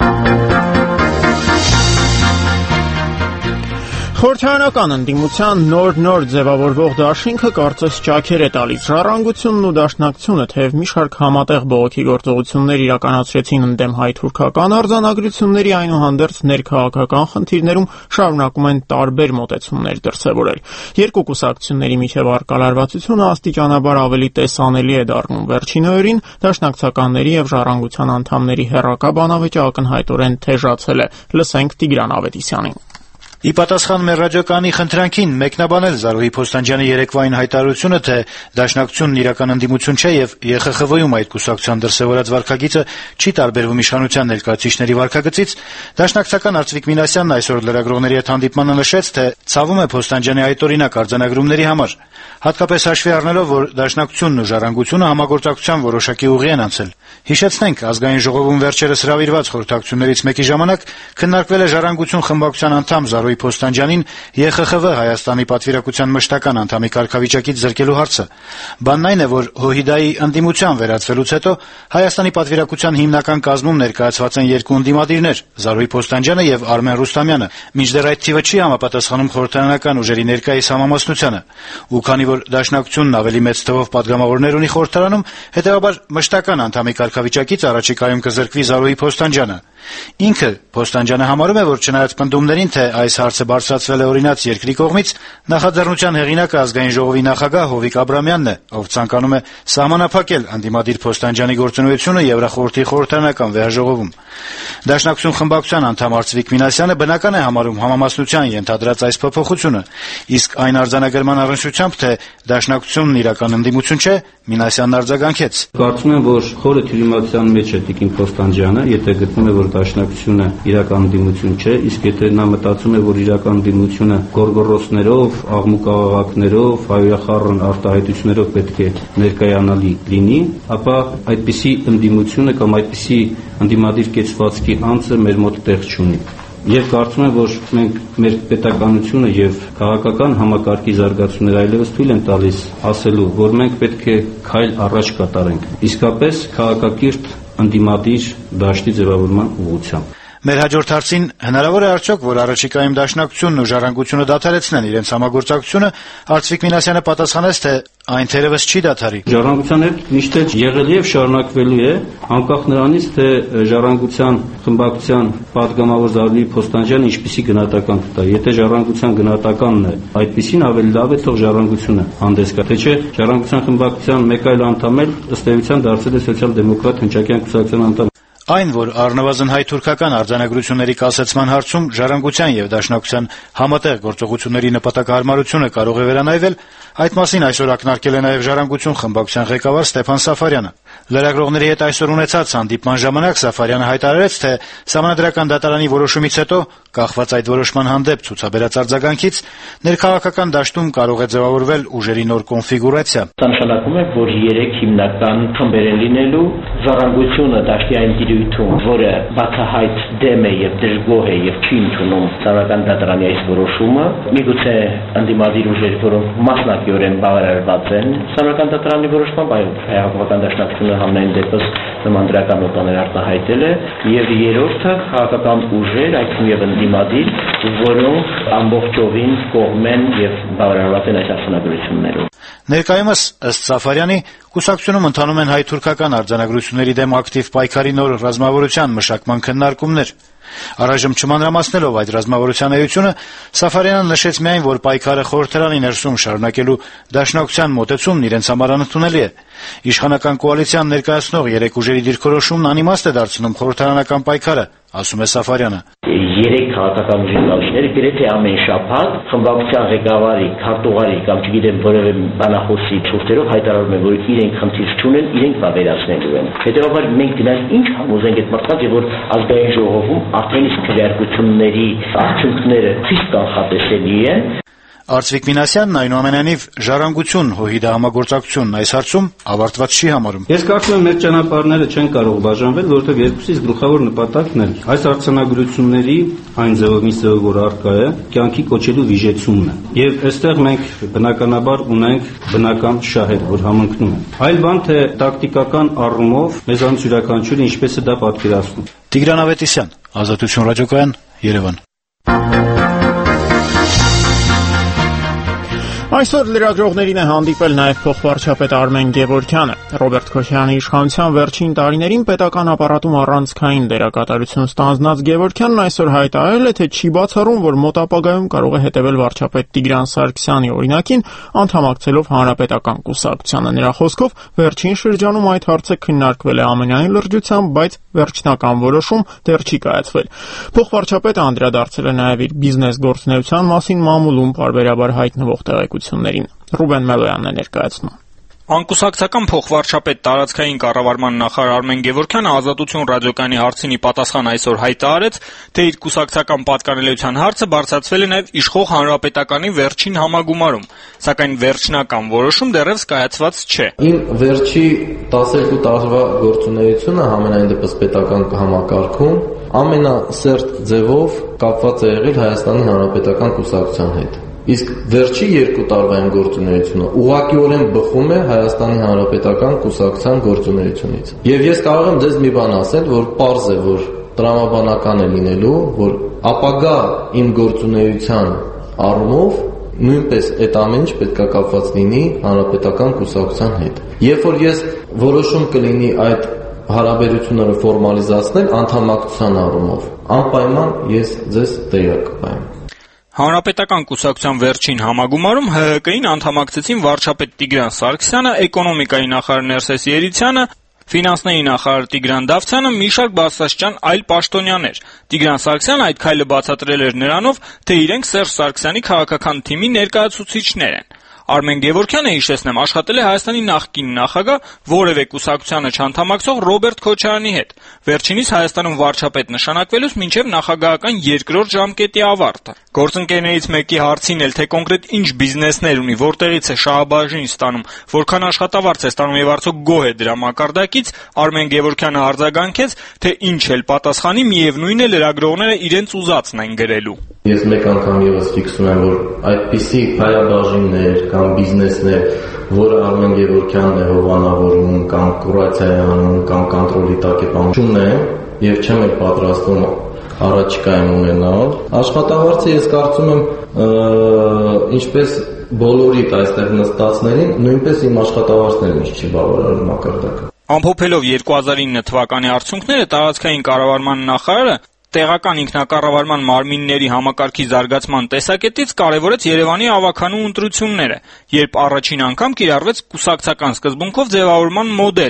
Խորհրդարանական ընդդիմության նոր-նոր ձևավորվող դաշինքը կարծես ճաքեր է տալիս։ Ժառանգությունն ու դաշնակցությունը թեև մի շարք համատեղ բողոքի գործողություններ իրականացրեցին ընդդեմ հայ-թուրքական արձանագրությունների, այնուհանդերձ ներքաղաքական խնդիրներում շարունակում են տարբեր մոտեցումներ դրսևորել։ Երկու կուսակցությունների միջև առկա լարվածությունը աստիճանաբար ավելի տեսանելի է դառնում։ Վերջին օրերին դաշնակցականների եւ ժառանգության անդամների հերրակա բանավեճը ակնհայտորեն թեժացել է։ Լսենք Տիգրան Ավետիսյանին։ Ի պատասխան մեր ռադիոկայանի խնդրանքին մեկնաբանել Զարուհի Փոստանջյանի երեկվային հայտարարությունը, թե դաշնակցությունն իրական ընդդիմություն չէ եւ Ե Խ Խ V-ում այդ կուսակցության դրսեւորած վարքագիծը չի տարբերվում իշխանության ներկայացուցիչների վարքագծից, դաշնակցական Արծվիկ Մինասյանն այսօր լրագրողների հետ հանդիպմանը նշեց, թե ցավում է Փոստանջյանի այտօրինակ արձանագրումների համար, հատկապես հաշվի առնելով, որ դաշնակցությունն ու ժառանգությունը համագործակցության որոշակի ուղի են անցել։ Հիշեցնենք, ազգային ժողովում վերջերս հրավիրված խորհրդակցություններից մեկի ժամանակ քննարկվել է ժառանգություն խմբակցության անդամ Զարուհի Փոստանջյանին Ե Խ Խ V Հայաստանի պատվիրակության մշտական անդամի կարգավիճակից զրկելու հարցը։ Բանն այն է, որ ՀՅԴ-ի ընդդիմության վերածվելուց հետո Հայաստանի պատվիրակության հիմնական կազմում ներկայացված են երկու ընդդիմադիրներ՝ Զարուհի Փոստանջյանը եւ Արմեն Ռուստամյանը, մինչդեռ այդ թիվը չի համապատասխանում խորհրդարանական ուժերի ներկայիս համամասնությանը։ Ու քանի որ դաշնակցությունն ավելի մեծ թվով падգամավորներ ունի խորհրդարանում, հետեւաբար մշտական անդամի կարգավիճակից առաջիկայում կզրկվի Զարուհի Փոստանջյանը։ Ինքը Փոստանջյանը համարում է, որ չնայած պնդումներին, թե այս հարցը բարձրացվել է օրինաց երկրի կողմից, նախաձեռնության հեղինակը ազգային ժողովի նախագահ Հովիկ Աբրամյանն է, ով ցանկանում է սահմանափակել անդիմադիր Փոստանջյանի գործունեությունը Եվրախորհրդի խորհրդարանական վեհաժողովում։ Դաշնակցություն խմբակցության անդամ Արծվիկ Մինասյանը բնական է համարում համամասնության ենթադրած այս փոփոխությունը, իսկ այն արձանագրման առնչությամբ, թե դաշնակցությունն իրական ընդդիմություն չէ, Մինասյանն արձագանքեց. Կարծում եմ, որ խորը թյուրիմացիան մեջ է Տիկին Փոստանջյանը, եթե գտնում է, որ դաշնակցությունը իրական ընդդիմություն չէ, իսկ եթե նա մտածում է, որ իրական ընդդիմությունը գորգորոսներով, աղմուկաղաղակներով, հայոյախառն արտահայտություններով պետք է ներկայանալի լինի, ապա այդպիսի ընդդիմությունը կամ այդպիսի ընդդիմադիր կեցվածքի անձը մեր մոտ տեղ չունի։ Եվ կարծում եմ, որ մենք մեր պետականությունը եւ քաղաքական համակարգի զարգացումները այլևս թույլ են տալիս ասելու, որ մենք պետք է քայլ առաջ կատարենք, իսկապես քաղաքակիրթ ընդդիմադիր դաշտի ձևավորման ուղղությամբ։ Մեր հաջորդ հարցին հնարավոր է արդյոք, որ առաջիկայում դաշնակցությունն ու ժառանգությունը դադարեցնեն իրենց համագործակցությունը, Արծվիկ Մինասյանը պատասխանեց, թե այն թերևս չի դադարի։ Ժառանգության հետ միշտ էլ եղել եւ շարունակվելու է, անկախ նրանից, թե ժառանգության խմբակցության падգամավոր Զարուհի Փոստանջյանը ինչպիսի գնահատական կտա։ Եթե ժառանգության գնահատականն է այդպիսին, ավելի լավ է թող ժառանգությունը հանդես գա, թե չէ ժառանգության խմբակցության մեկ այլ անդամ էլ ըստ էության դարձել է սոցիալ-դեմոկրատ հնչակյան կուսակցության անդամ։ Այն, որ առնվազն հայ-թուրքական արձանագրությունների կասեցման հարցում ժառանգության եւ դաշնակցության համատեղ գործողությունների նպատակահարմարությունը կարող է վերանայվել, այդ մասին այսօր ակնարկել է նաեւ Ժառանգություն խմբակցության ղեկավար Ստեփան Սաֆարյանը։ Լրագրողների հետ այսօր ունեցած հանդիպման ժամանակ Սաֆարյանը հայտարարեց, թե Սահմանադրական դատարանի որոշումից հետո, կախված այդ որոշման հանդեպ ցուցաբերած արձագանքից, ներքաղաքական դաշտում կարող է ձևավորվել ուժերի նոր կոնֆիգուրացիա։ Դա նշանակում է, որ երեք հիմնական խմբեր են լինելու՝ Ժառանգությունը դաշտի այն դիրույթում, որը բացահայտ դեմ է եւ դժգոհ է եւ չի ընդունում Սահմանադրական դատարանի այս որոշումը, միգուցե ընդդիմադիր ուժեր, որոնք մասնակիորեն բավարարված են Սահմանադրական դատարանի որոշմամբ, այլ հայ-հեղափոխական դաշնակցությունը համենայն դեպս նման դրական նոտաներ արտահայտել է, եւ երրորդը քաղաքական ուժեր, այսինքն եւ ընդդիմադիր, որոնք ամբողջովին կողմ են եւ բավարարված են այս արձանագրություններով։ Ներկայումս, ըստ Սաֆարյանի, կուսակցությունում ընթանում են հայ-թուրքական արձանագրությունների դեմ ակտիվ պայքարի նոր ռազմավարության մշակման քննարկումներ։ Առայժմ չմանրամասնելով այդ ռազմավարության էությունը, Սաֆարյանը նշեց միայն, որ պայքարը խորհրդարանի ներսում շարունակելու դաշնակցության մոտեցումն իրենց համար անընդունելի է։ Իշխանական կոալիցիան ներկայացնող երեք ուժերի դիրքորոշումն անիմաստ է դարձնում խորհրդարանական պայքարը, ասում է Սաֆարյանը։ Երեք քաղաքական ուժերի կառույցները գրեթե ամեն շաբաթ խմբակցության ղեկավարի, քարտուղարի կամ չգիտեմ որևէ բանախոսի շուրթերով հայտարարում են, որ իրենք խնդիր չունեն, իրենք վավերացնելու են։ Հետևաբար մենք գնանք ինչ համոզենք այդ մարդկանց, եւ որ ազգային ժողովում արդեն իսկ քվեարկությունների արդյունքները խիստ կանխատեսելի են։ Արծվիկ Մինասյանն այնուամենայնիվ Ժառանգություն ՀՅԴ համագործակցությունն այս հարցում ավարտված չի համարում։ Ես կարծում եմ, մեր ճանապարհները չեն կարող բաժանվել, որովհետև երկուսից գլխավոր նպատակն է այս արձանագրությունների այն ձևով, ինչ ձևով որ առկա է, կյանքի կոչելու վիժեցումն է։ Եվ այստեղ մենք բնականաբար ունենք բնական շահեր, որ համընկնում են։ Այլ բան թե տակտիկական առումով մեզանից յուրաքանչյուրը ինչպես է դա պատկերացնում։ Տիգրան Ավետիսյան, Ազատություն ռադիոկայան, Երևան։ Այսօր լրագրողներին է հանդիպել նաև փոխվարչապետ Արմեն Գևորգյանը։ Ռոբերտ Քոչարյանի իշխանության վերջին տարիներին պետական ապարատում առանցքային դերակատարություն ստանձնած Գևորգյանն այսօր հայտարարել է, թե չի բացառում, որ մոտ ապագայում կարող է հետևել վարչապետ Տիգրան Սարգսյանի օրինակին, անդամակցելով Հանրապետական կուսակցությանը։ Նրա խոսքով վերջին շրջանում այդ հարցը քննարկվել է ամենայն լրջությամբ, բայց վերջնական որոշում դեռ չի կայացվել։ Փոխվարչապետը անդրադարձել է նաև իր բիզնես գործունեության մասին մամուլում պարբերաբար հայտնվող տեղեկություններին։ Ռուբեն Մելոյանն է ներկայացնում։ Անկուսակցական փոխվարչապետ տարածքային կառավարման նախարար Արմեն Գևորգյանը Ազատություն ռադիոկայանի հարցինի պատասխան այսօր հայտարարեց, թե իր կուսակցական պատկանելիության հարցը բարձրացվել է նաև իշխող Հանրապետականի վերջին համագումարում, սակայն վերջնական որոշում դեռևս կայացված չէ։ Իմ վերջի տասներկու տարվա գործունեությունը համենայն դեպս պետական համակարգում ամենասերտ ձևով կապված է եղել Հայաստանի Հանրապետական կուսակցության հետ։ Իսկ վերջի երկու տարվա այն գործունեությունը ուղղակիորեն բխում է Հայաստանի Հանրապետական կուսակցության գործունեությունից։ Եվ ես կարող եմ ձեզ մի բան ասել, որ պարզ է, որ տրամաբանական է լինելու, որ ապագա իմ գործունեության առումով նույնպես այդ ամեն ինչ պետք է կապված լինի Հանրապետական կուսակցության հետ։ Երբ որ ես որոշում կլինի այդ հարաբերությունները ֆորմալիզացնել անդամակցության առումով, անպայման ես ձեզ տեղյակ կտամ։ Հանրապետական կուսակցության վերջին համագումարում ՀՀԿ-ին անդամակցեցին վարչապետ Տիգրան Սարգսյանը, էկոնոմիկայի նախարար Ներսես Երիցյանը, ֆինանսների նախարար Տիգրան Դավթյանը, մի շարք բարձրաստիճան այլ պաշտոնյաներ։ Տիգրան Սարգսյանը այդ քայլը բացատրել էր նրանով, թե իրենք Սերժ Սարգսյանի քաղաքական թիմի ներկայացուցիչներ են։ Արմեն Գևորգյանը, հիշեցնեմ, աշխատել է Հայաստանի նախկին նախագահ, որևէ կուսակցությանը չանդամակցող Ռոբերտ Քոչարյանի հետ, վերջինիս Հայաստանում վարչապետ նշանակվելուց մինչև նախագահական երկրորդ ժամկետի ավարտը։ Գործընկերներից մեկի հարցին էլ, թե կոնկրետ ինչ բիզնեսներ ունի, որտեղից է շահաբաժին ստանում, որքան աշխատավարձ է ստանում եւ արդյոք գոհ է դրա մակարդակից, Արմեն Գևորգյանը արձագանքեց, թե ինչ էլ պատասխանի, միևնույն է լրագրողները իրենց ուզածն են գրելու։ Ես մեկ անգամ եւս ֆիքսում եմ, որ այդպիսի փայաբաժիններ կամ բիզնեսներ, որը Արմեն Գևորգյանն է հովանավորում կամ կուրացիա է անում կամ կոնտրոլի տակ է պահում, չունեմ եւ չեմ էլ պատրաստվում առաջիկայում ունենալ։ Աշխատավարձը ես կարծում եմ, ինչպես բոլորիդ այստեղ նստածներին, նույնպես իմ աշխատավարձն էլ ինչ չի բավարարում մակարդակը։ Ամփոփելով երկու հազար ինը թվականի արդյունքները, տարածքային կառավարման նախարարը տեղական ինքնակառավարման մարմինների համակարգի զարգացման տեսակետից կարևորեց Երևանի ավագանու ընտրությունները, երբ առաջին անգամ կիրառվեց կուսակցական սկզբունքով ձևավորման մոդելը։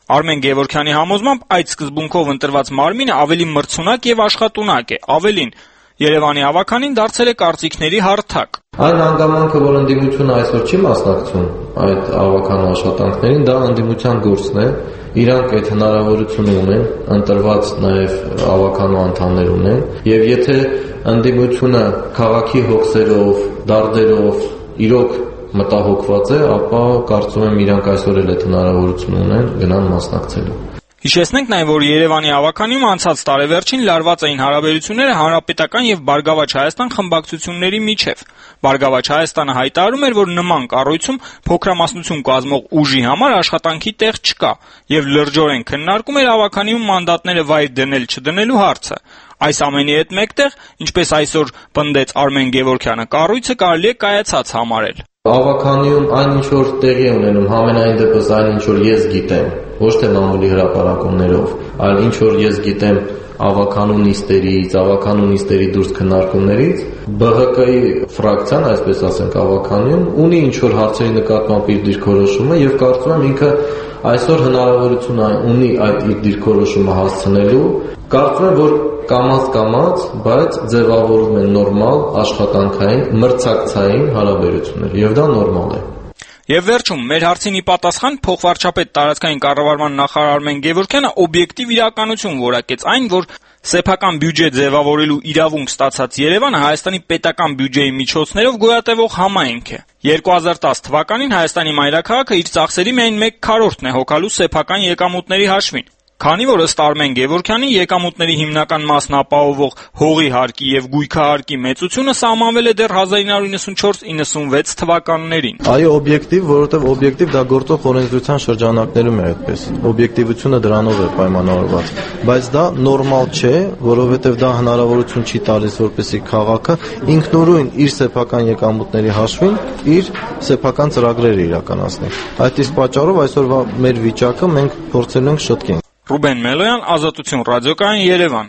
Արմեն Գևորգյանի համոզմամբ այդ սկզբունքով ընտրված մարմինը ավելի մրցունակ եւ աշխատունակ է, ավելին Երևանի ավականին դարձել է կարծիքների հարթակ։ Այն հանգամանքը, որ ընդդիմությունը այսօր չի մասնակցում այդ ավականու աշխատանքներին, դա ընդդիմության գործն է։ Իրանք այդ հնարավորությունը ունեն, ընտրված նաև ավականու անդամներ ունեն, եւ եթե ընդդիմությունը քաղաքի հոգսերով, դարդերով իրոք մտահոգված է, ապա կարծում եմ իրանք այսօր էլ այդ հնարավորությունը ունեն գնան մասնակցելու։ Հիշեցնենք նաև, որ Երևանի ավականիում անցած տարեվերջին լարված էին հարաբերությունները Հանրապետական եւ Բարգավաճ Հայաստան խմբակցությունների միջև։ Բարգավաճ Հայաստանը հայտարարում էր, որ նման կառույցում փոքրամասնություն կազմող ուժի համար աշխատանքի տեղ չկա եւ լրջորեն քննարկում էր ավականիում մանդատները վայր դնել-չդնելու հարցը։ Այս ամենի հետ մեկտեղ, ինչպես այսօր պնդեց Արմեն Գևորգյանը, կառույցը կարելի է կայացած համարել։ Ավականիում այն ինչ որ տեղի ունենում, համենայն դեպս այն ինչ որ ես գիտեմ, ոչ թե մամուլի հրապարակումներով, այլ ինչ որ ես գիտեմ ավականու նիստերից, ավականու նիստերի դուրս քննարկումներից, B H K-ի ֆրակցիան, այսպես ասենք, ավականիում ունի ինչ որ հարցերի նկատմամբ իր դիրքորոշումը եւ կարծում եմ ինքը այսօր հնարավորություն ունի այդ իր դիրքորոշումը հասցնելու։ Կարծում եմ, որ կամաց-կամաց, բայց ձևավորվում են նորմալ աշխատանքային, մրցակցային հարաբերություններ, եւ դա նորմալ է։ Եվ վերջում, մեր հարցին ի պատասխան փոխվարչապետ տարածքային կառավարման նախարար Արմեն Գևորգյանը օբյեկտիվ իրականություն որակեց այն, որ սեփական բյուջե ձևավորելու իրավունք ստացած Երևանը Հայաստանի պետական բյուջեի միջոցներով գոյատևող համայնք է։ երկու հազար տասը թվականին Հայաստանի մայրաքաղաքը իր ծախսերի միայն մեկ քառորդն է հոգալու սեփական եկամուտների հաշվին։ Քանի որ ըստ Արմեն Գևորգյանի եկամուտների հիմնական մասն ապահովող հողի հարկի եւ գույքահարկի մեծությունը սահմանվել է դեռ հազար ինը հարյուր իննսունչորս իննսունվեց թվականներին։ Այո, օբյեկտիվ, որովհետեւ օբյեկտիվ դա գործող օրենսդրության շրջանակներում է այդպես։ Օբյեկտիվությունը դրանով է պայմանավորված, բայց դա նորմալ չէ, որովհետեւ դա հնարավորություն չի տալիս, որպեսզի քաղաքը ինքնուրույն իր սեփական եկամուտների հաշվին իր սեփական ծրագրերը իրականացնի։ Այդ իսկ պատճառով այսօրվա մեր վիճակը մենք փորձելու ենք շտկել։ Ռուբեն Մելոյան, Ազատություն ռադիոկայան, Երևան։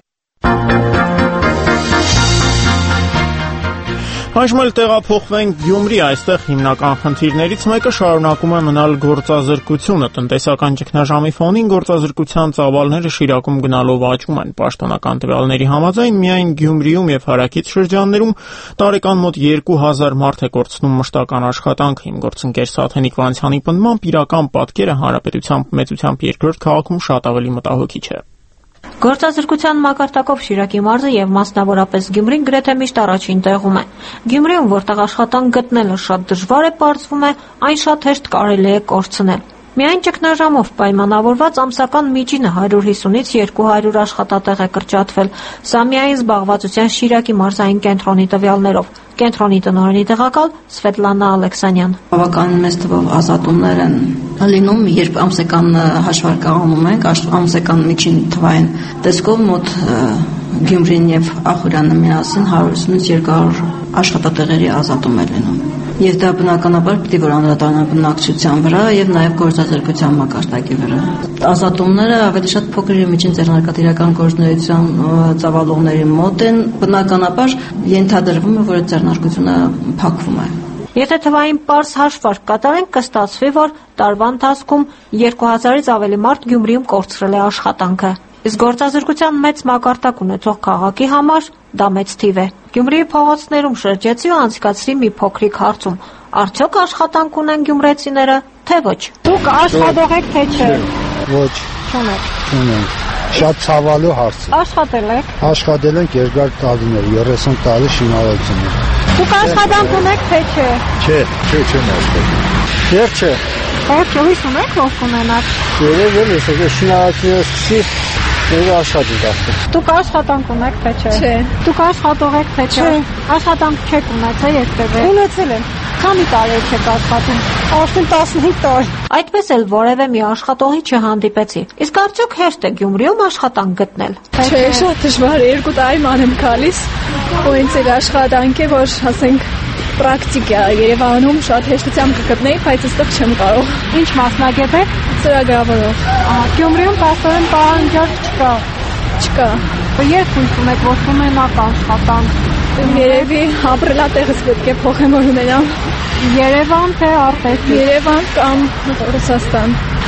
Այժմ էլ տեղափոխվենք Գյումրի, այստեղ հիմնական խնդիրներից մեկը շարունակում է մնալ գործազրկությունը։ Տնտեսական ճգնաժամի ֆոնին գործազրկության ծավալները Շիրակում գնալով աճում են։ Պաշտոնական տվյալների համաձայն միայն Գյումրիում եւ հարակից շրջաններում տարեկան մոտ երկու հազար մարդ է կորցնում մշտական աշխատանքը։ Իմ գործընկեր Սաթենիկ Վանցյանի պնդմամբ իրական պատկերը հանրապետության մեծությամբ երկրորդ քաղաքում շատ ավելի մտահոգիչ է։ Գործազրկության մակարդակով Շիրակի մարզը եւ մասնավորապես Գյումրին գրեթե միշտ առաջին տեղում է։ Գյումրիում, որտեղ աշխատանք գտնելը շատ դժվար է, պարզվում է, այն շատ հեշտ կարելի է կորցնել։ Միայն ճգնաժամով պայմանավորված ամսական միջինը հարյուր հիսունից երկու հարյուր աշխատատեղ է կրճատվել։ Սա միայն զբաղվածության Շիրակի մարզային կենտրոնի տվյալներով։ Կենտրոնի տնօրենի տեղակալ Սվետլանա Ալեքսանյան։ Բավական մեծ թվով ազատումներ են լինում, երբ ամսական հաշվարկ անում ենք, ամսական միջին թվային տեսքով մոտ Գյումրին եւ Ախուրյանը միասին հարյուր հիսունից երկու հարյուր աշխատատեղերի ազատում է լինում։ Եվ դա բնականաբար պիտի որ անդրադառնա բնակչության վրա եւ նաեւ գործազրկության մակարդակի վրա։ Ազատումները ավելի շատ փոքր եւ միջին ձեռնարկատիրական գործունեության ծավալողների մոտ են, բնականաբար ենթադրվում է, որ այդ ձեռնարկությունը փակվում է։ Եթե թվային պարզ հաշվարկ կատարենք, կստացվի, որ տարվա ընթացքում երկու հազարից ավելի մարդ Գյումրիում կորցրել է աշխատանքը։ Իսկ գործազրկության մեծ մակարդակ ունեցող քաղաքի համար դա մեծ թիվ է։ Գյումրիի փողոցներում շրջեցի ու անցկացրի մի փոքրիկ հարցում. արդյոք աշխատանք ունեն գյումրեցիները, թե ոչ։ Դուք աշխատող եք, թե չէ։ Ոչ։ Չունեք։ Չունենք։ Շատ ցավալու հարց է։ Աշխատել եք։ Աշխատել ենք երկար տարիներ, երեսուն տարի շինարարությունում։ Դուք աշխատանք ունեք, թե չէ։ Չէ, չէ, չեմ աշխատել։ Դեռ չէ։ Բայց հույս ունեք, որ կունենաք։ Երևել է, որ շինարարությունը սկսի Եվ աշխատի դաստը։ Դուք աշխատանք ունեք, թե չէ։ Չէ։ Դուք աշխատող եք, թե չէ։ Աշխատանք չեք ունեցել երբևէ։ Ունեցել եմ։ Քանի տարի եք աշխատում։ Արդեն տասնհինգ տարի։ Այդպես էլ որևէ մի աշխատողի չհանդիպեցի։ Իսկ արդյոք հեշտ է Գյումրիում աշխատանք գտնել։ Չէ, շատ դժվար է, երկու տարի ման եմ գալիս։ Ու ինձ էլ աշխատանք է, որ ասենք պրակտիկա Երևանում շատ հեշտությամբ կգտնեի, բայց այստեղ չեմ կարող։ Ինչ մասնագետ եք։ Ծրագրավորող։ Գյումրիում պաստորեն պահանջարկ չկա։ Չկա։ Երբ հույս ունեք, որ կունենաք աշխատանք։ Երևի ապրելատեղս պետք է փոխեմ, որ ունենամ։ Երևան թե Արտեշ։ Երևան կամ Ռուսաստան։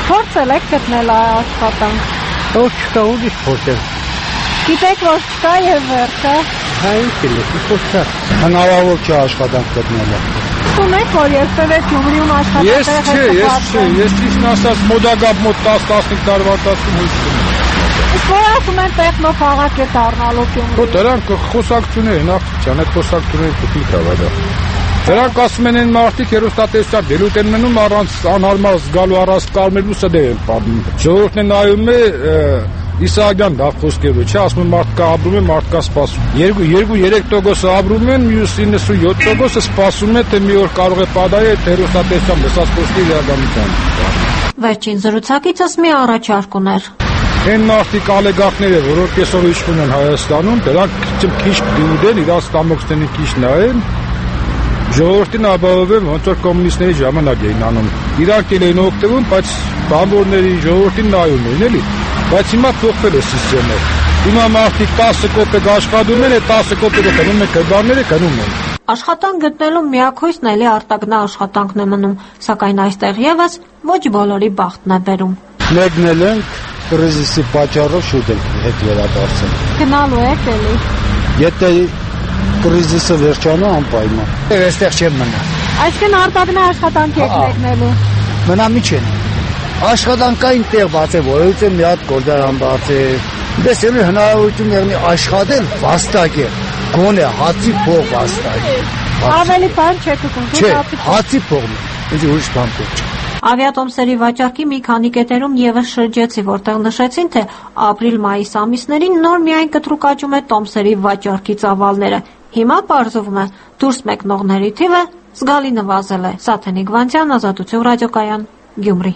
Փորձել եք գտնել աշխատանք։ Ոչ չկա ուրիշ փորձել։ Գիտեք, որ չկա եւ վերջը։ Հա ինչ է, փորձա։ Հնարավոր չէ աշխատանք գտնելը։ Ունեք որ երբևէ Գյումրիում աշխատել եք։ Ես չէ, ես չէ, ես ճիշտ ասած մոդագապ մոտ տասը-տասնինը տարվա տասում հույս ունեմ։ Իսկ որ ասում են տեխնոփաղակ է դառնալու Գյումրի։ Հո դրանք խոսակցություններ են, աղջիկան, այդ խոսակցությունները փոքրիկ է վադա։ Դրանք ասում են այն մարդիկ հերոստատեսության դելուտ են մնում առանց անհարմար զգալու առանց կարմելու սդեր են պատմում։ Ժողովուրդն է նայում է Իսահակյան դա խոսքերով, չէ, ասում են մարդկա ապրում է, մարդկա սպասում։ երկու-երեք տոկոսը ապրում են, մյուս իննսունյոթ տոկոսը սպասում է, թե մի օր կարող է պատահել այդ հերոստատեսության լսած խոսքերի իրականության։ Վերջին զրուցակիցս մի առաջարկ ուներ։ Այն մարդիկ ալեգարխները, որոնք այսօր իշխում են Հայաստանում, դրանք քիչ դիուդեն իրաց ստամոքսներին քիչ նայեն, ժողովրդին ապահովեն ոնց որ կոմունիստների ժամանակ էին անում։ Իրանք էլ էին օգտվում, բայց բանվորների ժողովրդին նայում էին, էլի։ Բայց հիմա փոխվել է սիստեմը։ Հիմա մարդիկ տասը կոպեկ աշխատում են, այդ տասը կոպեկը գնում են քրբարները գնում են։ Աշխատանք գտնելու միակույսն էլի արտագնա աշխատանքն է մնում, սակայն այստեղ եւս ոչ բոլորի բախտն է բերում։ Մեկնել ենք կրիզիսի պատճառով շուտ ենք հետ վերադարձել։ Գնալու եք էլի։ Եթե կրիզիսը վերջանա անպայման։ Այստեղ չեմ մնա։ Այսինքն արտագնա աշխատանք եք մեկնելու։ Մնա մի չեն։ Աշխատանքային տեղ բաց է, որից է մի հատ գործարան բաց է։ Դες էլ հնարավորություն եղնի աշխատել վաստակ է։ Գոնե հացի փող վաստակ։ Ավելի բան չեք ուտում։ Չէ, հացի փողն է։ Ինչ ուրիշ բան չէ։ Ավիատոմսերի վաճառքի մի քանի կետերում եւս շրջեցի, որտեղ նշեցին, թե ապրիլ-մայիս ամիսներին նոր միայն կտրուկաճում է տոմսերի վաճառքի ծավալները։ Հիմա պարզվում է, դուրս մեկնողների թիվը զգալի նվազել է։ Սաթենիկ Վանցյան, Ազատություն ռադիոկայան, Գյումրի։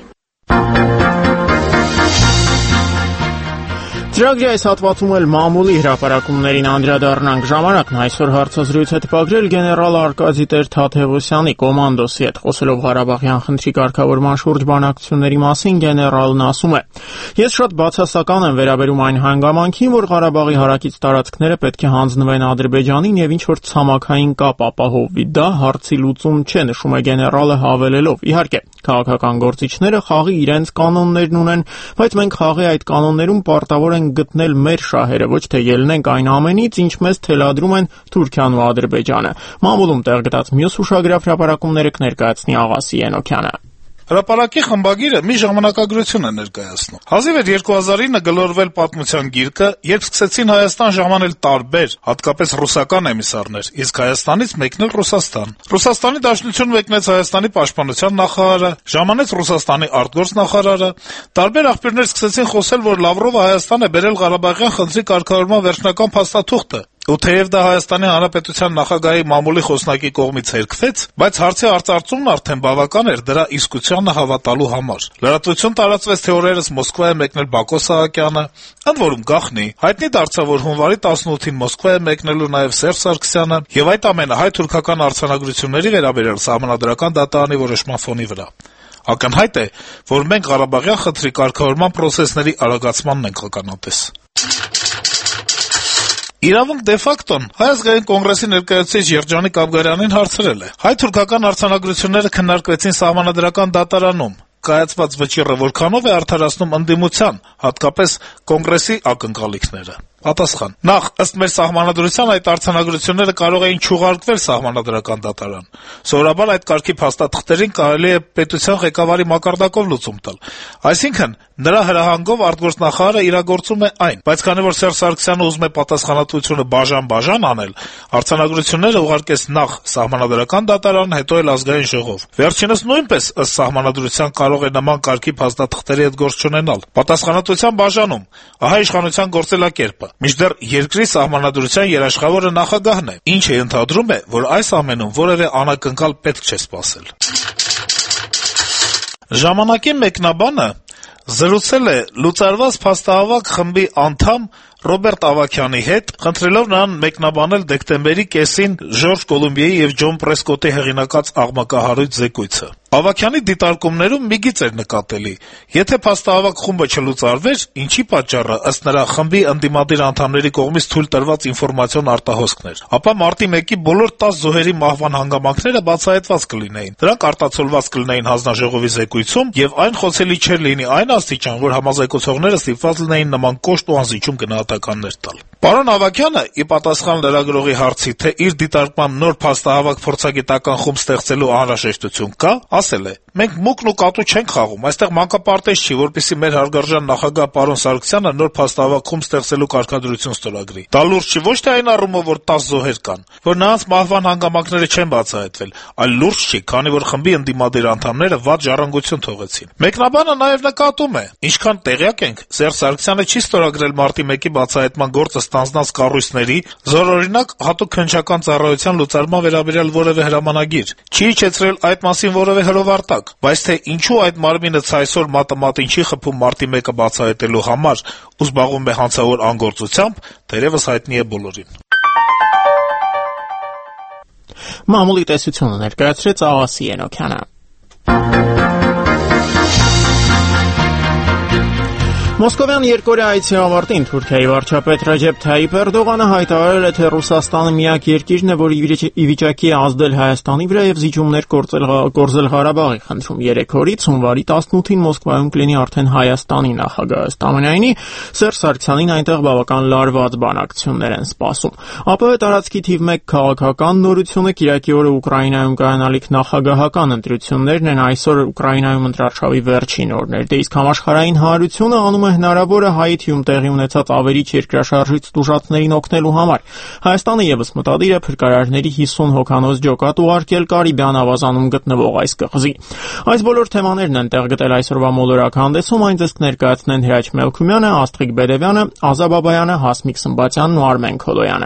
Ծրագրի այս հատվածում էլ մամուլի հրապարակումներին անդրադառնանք։ Ժամանակն այսօր հարցազրույց է տպագրել գեներալ Արկադի Տեր-Թադևոսյանի կոմանդոսի հետ։ Խոսելով Ղարաբաղյան խնդրի կարգավորման շուրջ բանակցությունների մասին, գեներալն ասում է. Ես շատ բացասական եմ վերաբերում այն հանգամանքին, որ Ղարաբաղի հարակից տարածքները պետք է հանձնվեն Ադրբեջանին եւ ինչ որ ցամաքային կապ ապահովվի։ Դա հարցի լուծում չէ, նշում է գեներալը հավելելով. Իհարկե, քաղաքական գործիչները խաղի իրենց կանոններն ունեն, բայց մենք խաղի այդ կանոններում պարտավոր ենք գտնել մեր շահերը, ոչ թե ելնենք այն ամենից, ինչ մեզ թելադրում են Թուրքիան ու Ադրբեջանը։ Մամուլում տեղ գտած մյուս ուշագրավ հրապարակումները կներկայացնի Աղասի Ենոքյանը։ Հրապարակի խմբագիրը մի ժամանակագրություն է ներկայացնում։ Հազիվ էր երկու հազար ինը գլորվել պատմության գիրկը, երբ սկսեցին Հայաստան ժամանել տարբեր, հատկապես ռուսական էմիսարներ, իսկ Հայաստանից մեկնել Ռուսաստան։ Ռուսաստանի Դաշնություն մեկնեց Հայաստանի պաշտպանության նախարարը, ժամանեց Ռուսաստանի արտգործնախարարը։ Տարբեր աղբյուրներ սկսեցին խոսել, որ Լավրովը Հայաստան է բերել Ղարաբաղյան խնդրի կարգավորման վերջնական փաստաթուղթը։ Ու թեև դա Հայաստանի Հանրապետության նախագահի մամուլի խոսնակի կողմից հերքվեց, բայց հարցի արծարծումն արդեն բավական էր դրա իսկությանը հավատալու համար։ Լրատվություն տարածվեց, թե օրերս Մոսկվա է մեկնել Բակո Սահակյանը, ընդ որում գաղտնի, հայտնի դարձավ, որ հունվարի տասնութին Մոսկվա է մեկնելու նաև Սերժ Սարգսյանը, եւ այդ ամենը հայ-թուրքական արձանագրությունների վերաբերյալ Սահմանադրական դատարանի որոշման ֆոնի վրա։ Ակնհայտ է, որ մենք Ղարաբաղյան խնդրի կարգավորման պրոցեսների արագացմանն ենք ականատես։ Իրավունք դե ֆակտոն Հայ ազգային կոնգրեսի ներկայացուցիչ Երջանիկ Աբգարյանին հարցրել է. հայ-թուրքական արձանագրությունները քննարկվեցին Սահմանադրական դատարանում։ Կայացված վճիռը որքանով է արդարացնում ընդդիմության, հատկապես կոնգրեսի ակնկալիքները։ Պատասխան. Նախ, ըստ մեր սահմանադրության, այդ արձանագրությունները կարող էին չուղարկվել Սահմանադրական դատարան։ Սովորաբար այդ կարգի փաստաթղթերին կարելի է պետության ղեկավարի մակարդակով լուծում տալ։ Այսինքն, նրա հրահանգով արտգործնախարարը իրագործում է այն, բայց քանի որ Սերժ Սարգսյանը ուզում է պատասխանատվությունը բաժան-բաժան անել, արձանագրությունները ուղարկեց նախ Սահմանադրական դատարան, հետո էլ Ազգային ժողով։ Վերջինս նույնպես ըստ սահմանադրության կարող է նման կարգի փաստաթղթերի հետ գործ չունենալ։ Պատասխանատվության բաժանում, ահա իշխանության գործելակերպը։ Մինչդեռ երկրի սահմանադրության երաշխավորը նախագահն է, ինչը ենթադրում է, որ այս ամենում որևէ անակնկալ պետք չէ սպասել։ Ժամանակի մեկնաբանը զրուցել է լուծարված փաստահավաք խմբի անդամ Ռոբերտ Ավագյանի հետ, խնդրելով նրան մեկնաբանել դեկտեմբերի կեսին Ժորժ Կոլումբիայի եւ Ջոն Պրեսկոտի հեղինակած աղմկահարույց զեկույցը։ Ավագյանի դիտարկումներում մի գիծ էր նկատելի. եթե փաստահավաք խումբը չլուծարվեր, ինչի պատճառը ըստ նրա խմբի ընդդիմադիր անդամների կողմից թույլ տրված ինֆորմացիոն արտահոսքն էր, ապա մարտի մեկի բոլոր տասը զոհերի մահվան հանգամանքները բացահայտված կլինեին։ Դրանք արտացոլված կլինեին հանձնաժողովի զեկույցում եւ այն խոցելի չէր լինի այն աստիճան, որ համազեկուցողները ստիպված լինեին նման կոշտ ու անզիջում գնահատականներ տալ։ Պարոն Ավագյանը, ի պատասխան լրագրողի հարցի, թե իր դիտարկմամբ նոր փաստահավաք փորձագիտական խումբ ստեղծելու անհրաժեշտություն կա, ասել է. մենք մուկն ու կատու չենք խաղում, այստեղ մանկապարտեզ չի, որպեսզի մեր հարգարժան նախագահ պարոն Սարգսյանը նոր փաստահավաք խումբ ստեղծելու կարգադրություն ստորագրի։ Դա լուրջ չի ոչ թե այն առումով, որ տասը զոհեր կան, որ նրանց մահվան հանգամանքները չեն բացահայտվել, այլ լուրջ չի, քանի որ խմբի ընդդիմադիր անդամները վատ ժառանգություն թողեցին։ Մեկնաբանը նաև նկատում է. ինչքան տեղյակ ենք, Սերժ Սարգսյանը չի ստորագրել մարտի մեկի բացահայտման գործը ստանձնած կառույցների, զորօրինակ հատուկ քննչական ծառայության լուծարման վերաբերյալ որևէ հրամանագիր, չի իջեցրել այդ մասին որևէ հրովարտակ, բայց թե ինչու այդ մարմինը ցայսօր մատը-մատին չի խփում մարտի մեկը բացահայտելու համար ու զբաղվում է հանցավոր անգործությամբ, թերևս հայտնի է բոլորին։ Մամուլի տեսությունը ներկայացրեց Աղասի Ենոքյանը։ Մոսկովյան երկօրյա այցի ավարտին Թուրքիայի վարչապետ Ռեջեփ Թայիփ Էրդողանը հայտարարել է, թե Ռուսաստանը միակ երկիրն է, որ ի վիճակի է ազդել Հայաստանի վրա եւ զիջումներ կորզել Ղարաբաղի խնդրում։ Երեք օրից հունվարի տասնութին Մոսկվայում կլինի արդեն Հայաստանի նախագահ։ Ըստ ամենայնի, Սերժ Սարգսյանին այնտեղ բավական լարված բանակցություններ են սպասում։ ԱՊՀ տարածքի թիվ մեկ քաղաքական նորությունը Կիրակի օրը Ուկրաինայում կայանալիք նախագահական ընտրություններն են, այսօր Ուկրաինայում ընտրարշավի վերջին օրն էր։ Դե իսկ համաշխարհային հանրությունը անում է հնարավորը Հայիթիում տեղի ունեցած ավերիչ երկրաշարժից տուժածներին օգնելու համար։ Հայաստանը եւս մտադիր է փրկարարների հիսուն հոգանոց ջոկատ ուղարկել Կարիբյան ավազանում գտնվող այս կղզի։ Այս բոլոր թեմաներն են տեղ գտել այսօրվա մոլորակ հանդեսում, այն դեսք ներկայացնեն Հրաչ Մելքումյանը, Աստղիկ Բերևյանը, Ազա Բաբայանը, Հասմիկ Սմբատյանն ու Արմեն Քոլոյանը։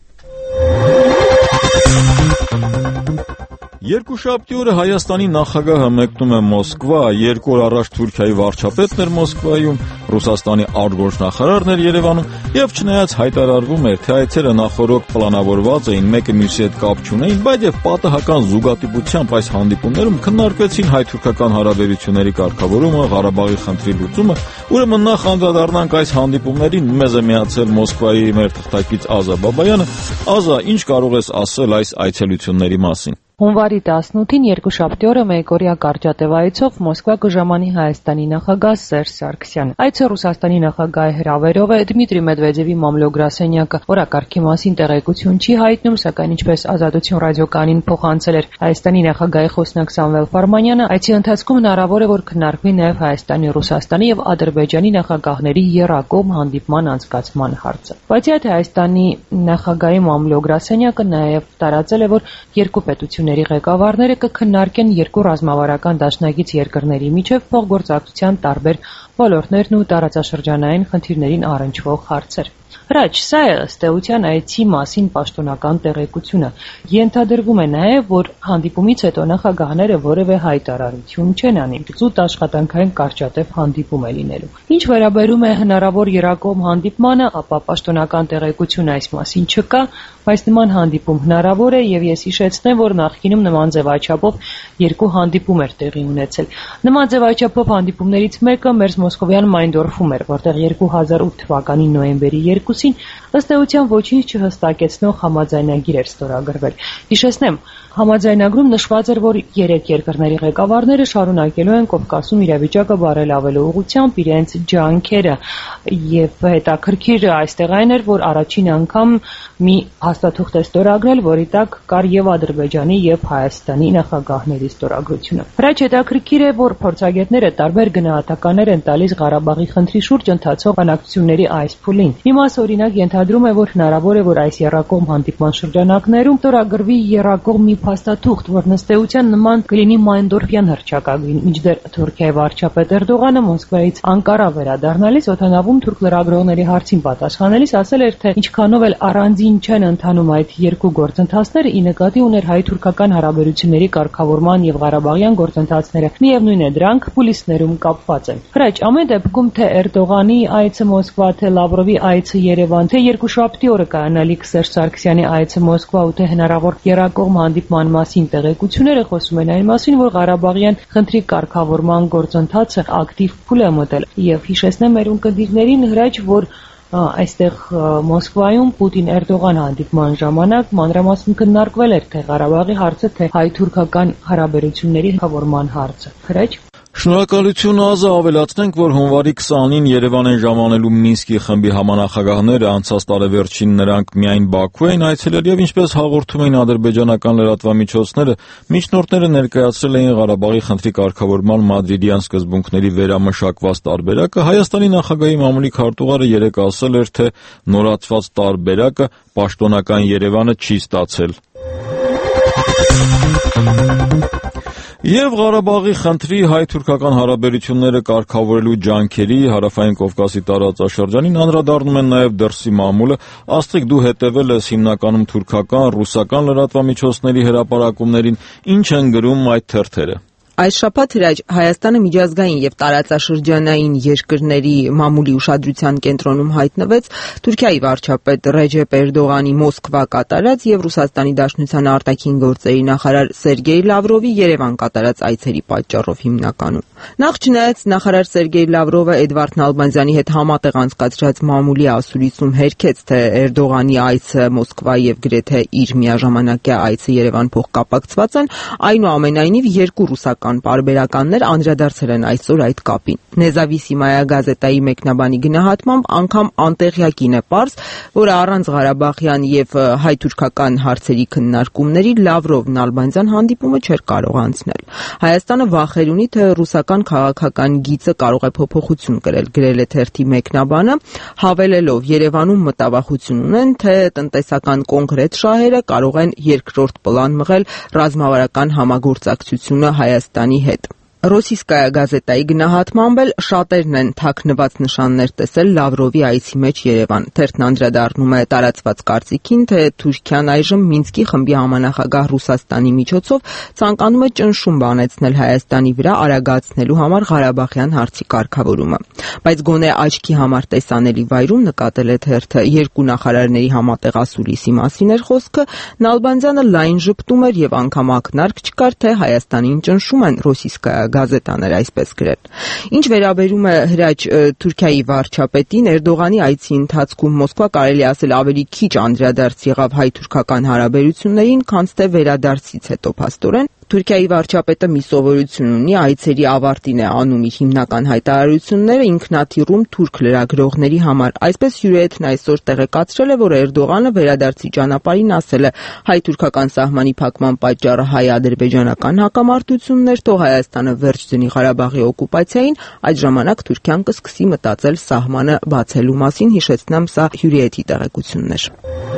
Երկուշաբթի օրը Հայաստանի նախագահը մեկնում է Մոսկվա, երկու օր առաջ Թուրքիայի վարչապետն էր Մոսկվայում, Ռուսաստանի արտգործնախարարն էր Երևանում, եւ չնայած հայտարարվում էր, թե այցերը նախօրոք պլանավորված էին, մեկը մյուսի հետ կապ չունեին, բայց եւ պատահական զուգադիպությամբ այս հանդիպումներում քննարկվեցին հայ-թուրքական հարաբերությունների կարգավորումը, Ղարաբաղի խնդրի լուծումը, ուրեմն նախ անդրադառնանք այս հանդիպումներին, մեզ է միացել Մոսկվայի մեր թղթակից Ազա Բաբայանը։ Ազա, ինչ կարող ես ասել այս այցելությունների մասին։ Հունվարի տասնութին երկուշաբթի օրը մեկօրյա կարճատև այցով Մոսկվա կժամանի Հայաստանի նախագահ Սերժ Սարգսյանը։ Այցը Ռուսաստանի նախագահի հրավերով է Դմիտրի Մեդվեդևի մամլոյգրասենյակը օրակարգի մասին տեղեկություն չի հայտնում, սակայն ինչպես Ազատություն ռադիոկայանին փոխանցել էր Հայաստանի նախագահի խոսնակ Սամվել Ֆարմանյանը, այցի ընթացքում հնարավոր է որ քննարկվի նաև Հայաստանի, Ռուսաստանի եւ Ադրբեջանի նախագահների եռակողմ հանդիպման անցկացման հարցը։ Բայց այդ Հայաստանի նախագահի մամլոյգրասենյակը նաև տարածել է, որ երկու պետությունների ղեկավարները կքննարկեն երկու ռազմավարական դաշնակից երկրների միջև փոխգործակցության տարբեր ոլորտներն ու տարածաշրջանային խնդիրներին առնչվող հարցեր։ Հրաչ, սա է ըստ էության այցի մասին պաշտոնական տեղեկությունը։ Ենթադրվում է նաև, որ հանդիպումից հետո նախագահները որևէ հայտարարություն չեն անի, զուտ աշխատանքային կարճատև հանդիպում է լինելու։ Ինչ վերաբերում է հնարավոր եռակողմ հանդիպմանը, ապա պաշտոնական տեղեկություն այս մասին չկա, բայց նման հանդիպում հնարավոր է եւ ես հիշեցնեմ, որ նախկինում նման ձևաչափով երկու հանդիպում էր տեղի ունեցել։ Նման ձևաչափով հանդիպումներից մեկը Մերձ Մոսկովյան Մայնդորֆում էր, որտեղ երկու հազար ութ թվականի նոյեմբերի երկուսին ըստ էության ոչինչ չհստակեցնող համաձայնագիր էր ստորագրվել։ Հիշեցնեմ, համաձայնագրում նշված էր, որ երեք երկրների ղեկավարները շարունակելու են Կովկասում իրավիճակը բարելավելու ուղղությամբ իրենց ջանքերը եւ հետաքրքիր այստեղ այն էր, որ առաջին անգամ մի հաստատուղթ է ստորագրել, որի տակ կար եւ Ադրբեջանի եւ Հայաստանի նախագահների ստորագրությունը։ Հրաչ հետաքրքիր է, որ փորձագետները տարբեր գնահատականներ են տալիս Ղարաբաղի խնդրի շուրջ ընթացող բանակցությունների այս փուլին։ Մի մաս օրինակ ենթադրում է, որ հնարավոր է, որ այս եռակողմ հանդիպման շրջանակներում ստորագրվի եռակողմ մի փաստաթուղթ, որ նստեյության նման կլինի Մայնդորֆյան հռչակագին, մինչդեռ Թուրքիայի վարչապետ Էրդողանը Մոսկվայից Անկարա վերադառնալիս օդանավում թուրք լրագրողների հարցին պատասխանելիս ասել էր, թե ինչքանով էլ առանձին չեն ընթանում այդ երկու գործընթացները, ի նկատի ուներ հայ-թուրքական հարաբերությունների կարգավորման եւ Ղարաբաղյան գործընթացները։ Միևնույն է, դրանք կուլիսներում կապված են։ Հրաչ, ամեն դեպքում թե Էրդողանի այցը Մոսկվա, թե Լավրովի այցը Երևան, թե երկուշաբթի օրը կայանալիք Սերժ Սարգսյանի այցը Մոսկվա ու թե հնարավոր երակողմ հանդիպման մասին տեղեկությունները խոսում են այն մասին, որ Ղարաբաղյան խնդրի կարգավորման գործընթացը ակտիվ փուլ է մտել եւ հիշեցնեմ մեր ունկնդիրներին հրաչ, որ այստեղ Մոսկվայում Պուտին-Էրդողան հանդիպման ժամանակ մանրամասն քննարկվել էր թե Ղարաբաղի հարցը, թե հայ-թուրքական հարաբերությունների կարգավորման հարցը։ Հրաչ Շնորհակալություն Ազա, ավելացնենք, որ հունվարի քսանին Երևան են ժամանելու Մինսկի խմբի համանախագահները, անցած տարեվերջին նրանք միայն Բաքու էին այցելել եւ ինչպես հաղորդում էին ադրբեջանական լրատվամիջոցները, միջնորդները ներկայացրել էին Ղարաբաղի խնդրի կարգավորման մադրիդյան սկզբունքների վերամշակված տարբերակը, Հայաստանի նախագահի մամուլի քարտուղարը երեկ ասել էր, թե նորացված տարբերակը պաշտոնական Երևանը չի ստացել։ Եվ Ղարաբաղի խնդրի հայ-թուրքական հարաբերությունները կարգավորելու ջանքերի Հարավային Կովկասի տարածաշրջանին անդրադառնում են նաև դրսի մամուլը։ Աստղիկ, դու հետևել ես հիմնականում թուրքական, ռուսական լրատվամիջոցների հրապարակումներին, ինչ են գրում այդ թերթերը։ Այս շաբաթ հրաչ Հայաստանը միջազգային եւ տարածաշրջանային երկրների մամուլի ուշադրության կենտրոնում հայտնվեց Թուրքիայի վարչապետ Ռեջեփ Էրդողանի Մոսկվա կատարած եւ Ռուսաստանի Դաշնության արտաքին գործերի նախարար Սերգեյ Լավրովի Երևան կատարած այցերի պատճառով հիմնականում։ Նախ չնայած նախարար Սերգեյ Լավրովը Էդվարդ Նալբանդյանի հետ համատեղ անցկացրած մամուլի ասուլիսում հերքեց, թե Էրդողանի այցը Մոսկվա եւ գրեթե իր միաժամանակյա այցը Երևան փոխկապակցված են, այնուամենայնիվ երկու ռուսական պարբերականներ անդրադարձել են այսօր այդ կապին։ Նեզավիսիմայա գազետայի մեկնաբանի գնահատմամբ անգամ անտեղյակին է պարզ, որ առանց Ղարաբաղյան եւ հայ-թուրքական հարցերի քննարկումների Լավրով Նալբանդյան հանդիպումը չէր կարող անցնել։ Հայաստանը վախեր ունի, թե ռուսական քաղաքական գիծը կարող է փոփոխություն կրել, գրել է թերթի մեկնաբանը, հավելելով Երևանում մտավախություն ունեն, թե տնտեսական կոնկրետ շահերը կարող են երկրորդ պլան մղել ռազմավարական համագործակցությունը Հայաստանի հետ։ Ռոսիյսկայա գազետայի գնահատմամբ էլ շատերն են թաքնված նշաններ տեսել Լավրովի այցի մեջ Երևան։ Թերթն անդրադառնում է տարածված կարծիքին, թե Թուրքիան այժմ Մինսկի խմբի համանախագահ Ռուսաստանի միջոցով ցանկանում է ճնշում բանեցնել Հայաստանի վրա արագացնելու համար Ղարաբաղյան հարցի կարգավորումը։ Բայց գոնե աչքի համար տեսանելի վայրում նկատել է թերթը երկու նախարարների համատեղ ասուլիսի մասին էր խոսքը, Նալբանդյանը լայն ժպտում էր եւ անգամ ակնարկ չկար, թե Հայաստանին ճնշում են Ռոսիյսկայա գազետաներ այսպես գրել։ Ինչ վերաբերում է հրաչ Թուրքիայի վարչապետին, Էրդողանի այցի ընթացքում Մոսկվա կարելի ասել ավելի քիչ անդրադարձ եղավ հայ-թուրքական հարաբերություններին, քան թե վերադարձից հետո փաստորեն։ Թուրքիայի վարչապետը մի սովորություն ունի, այցերի ավարտին է անում իր հիմնական հայտարարությունները ինքնաթիռում թուրք լրագրողների համար։ Այսպես Հյուրեթն այսօր տեղեկացրել է, որ Էրդողանը վերադարձի ճանապարհին ասել է, հայ-թուրքական սահմանի փակման պատճառը հայ-ադրբեջանական հակամարտությունն էր, թող Հայաստանը վերջ դնի Ղարաբաղի օկուպացիային, այդ ժամանակ Թուրքիան կսկսի մտածել սահմանը բացելու մասին, հիշեցնեմ, սա Հյուրեթի տեղեկությունն էր։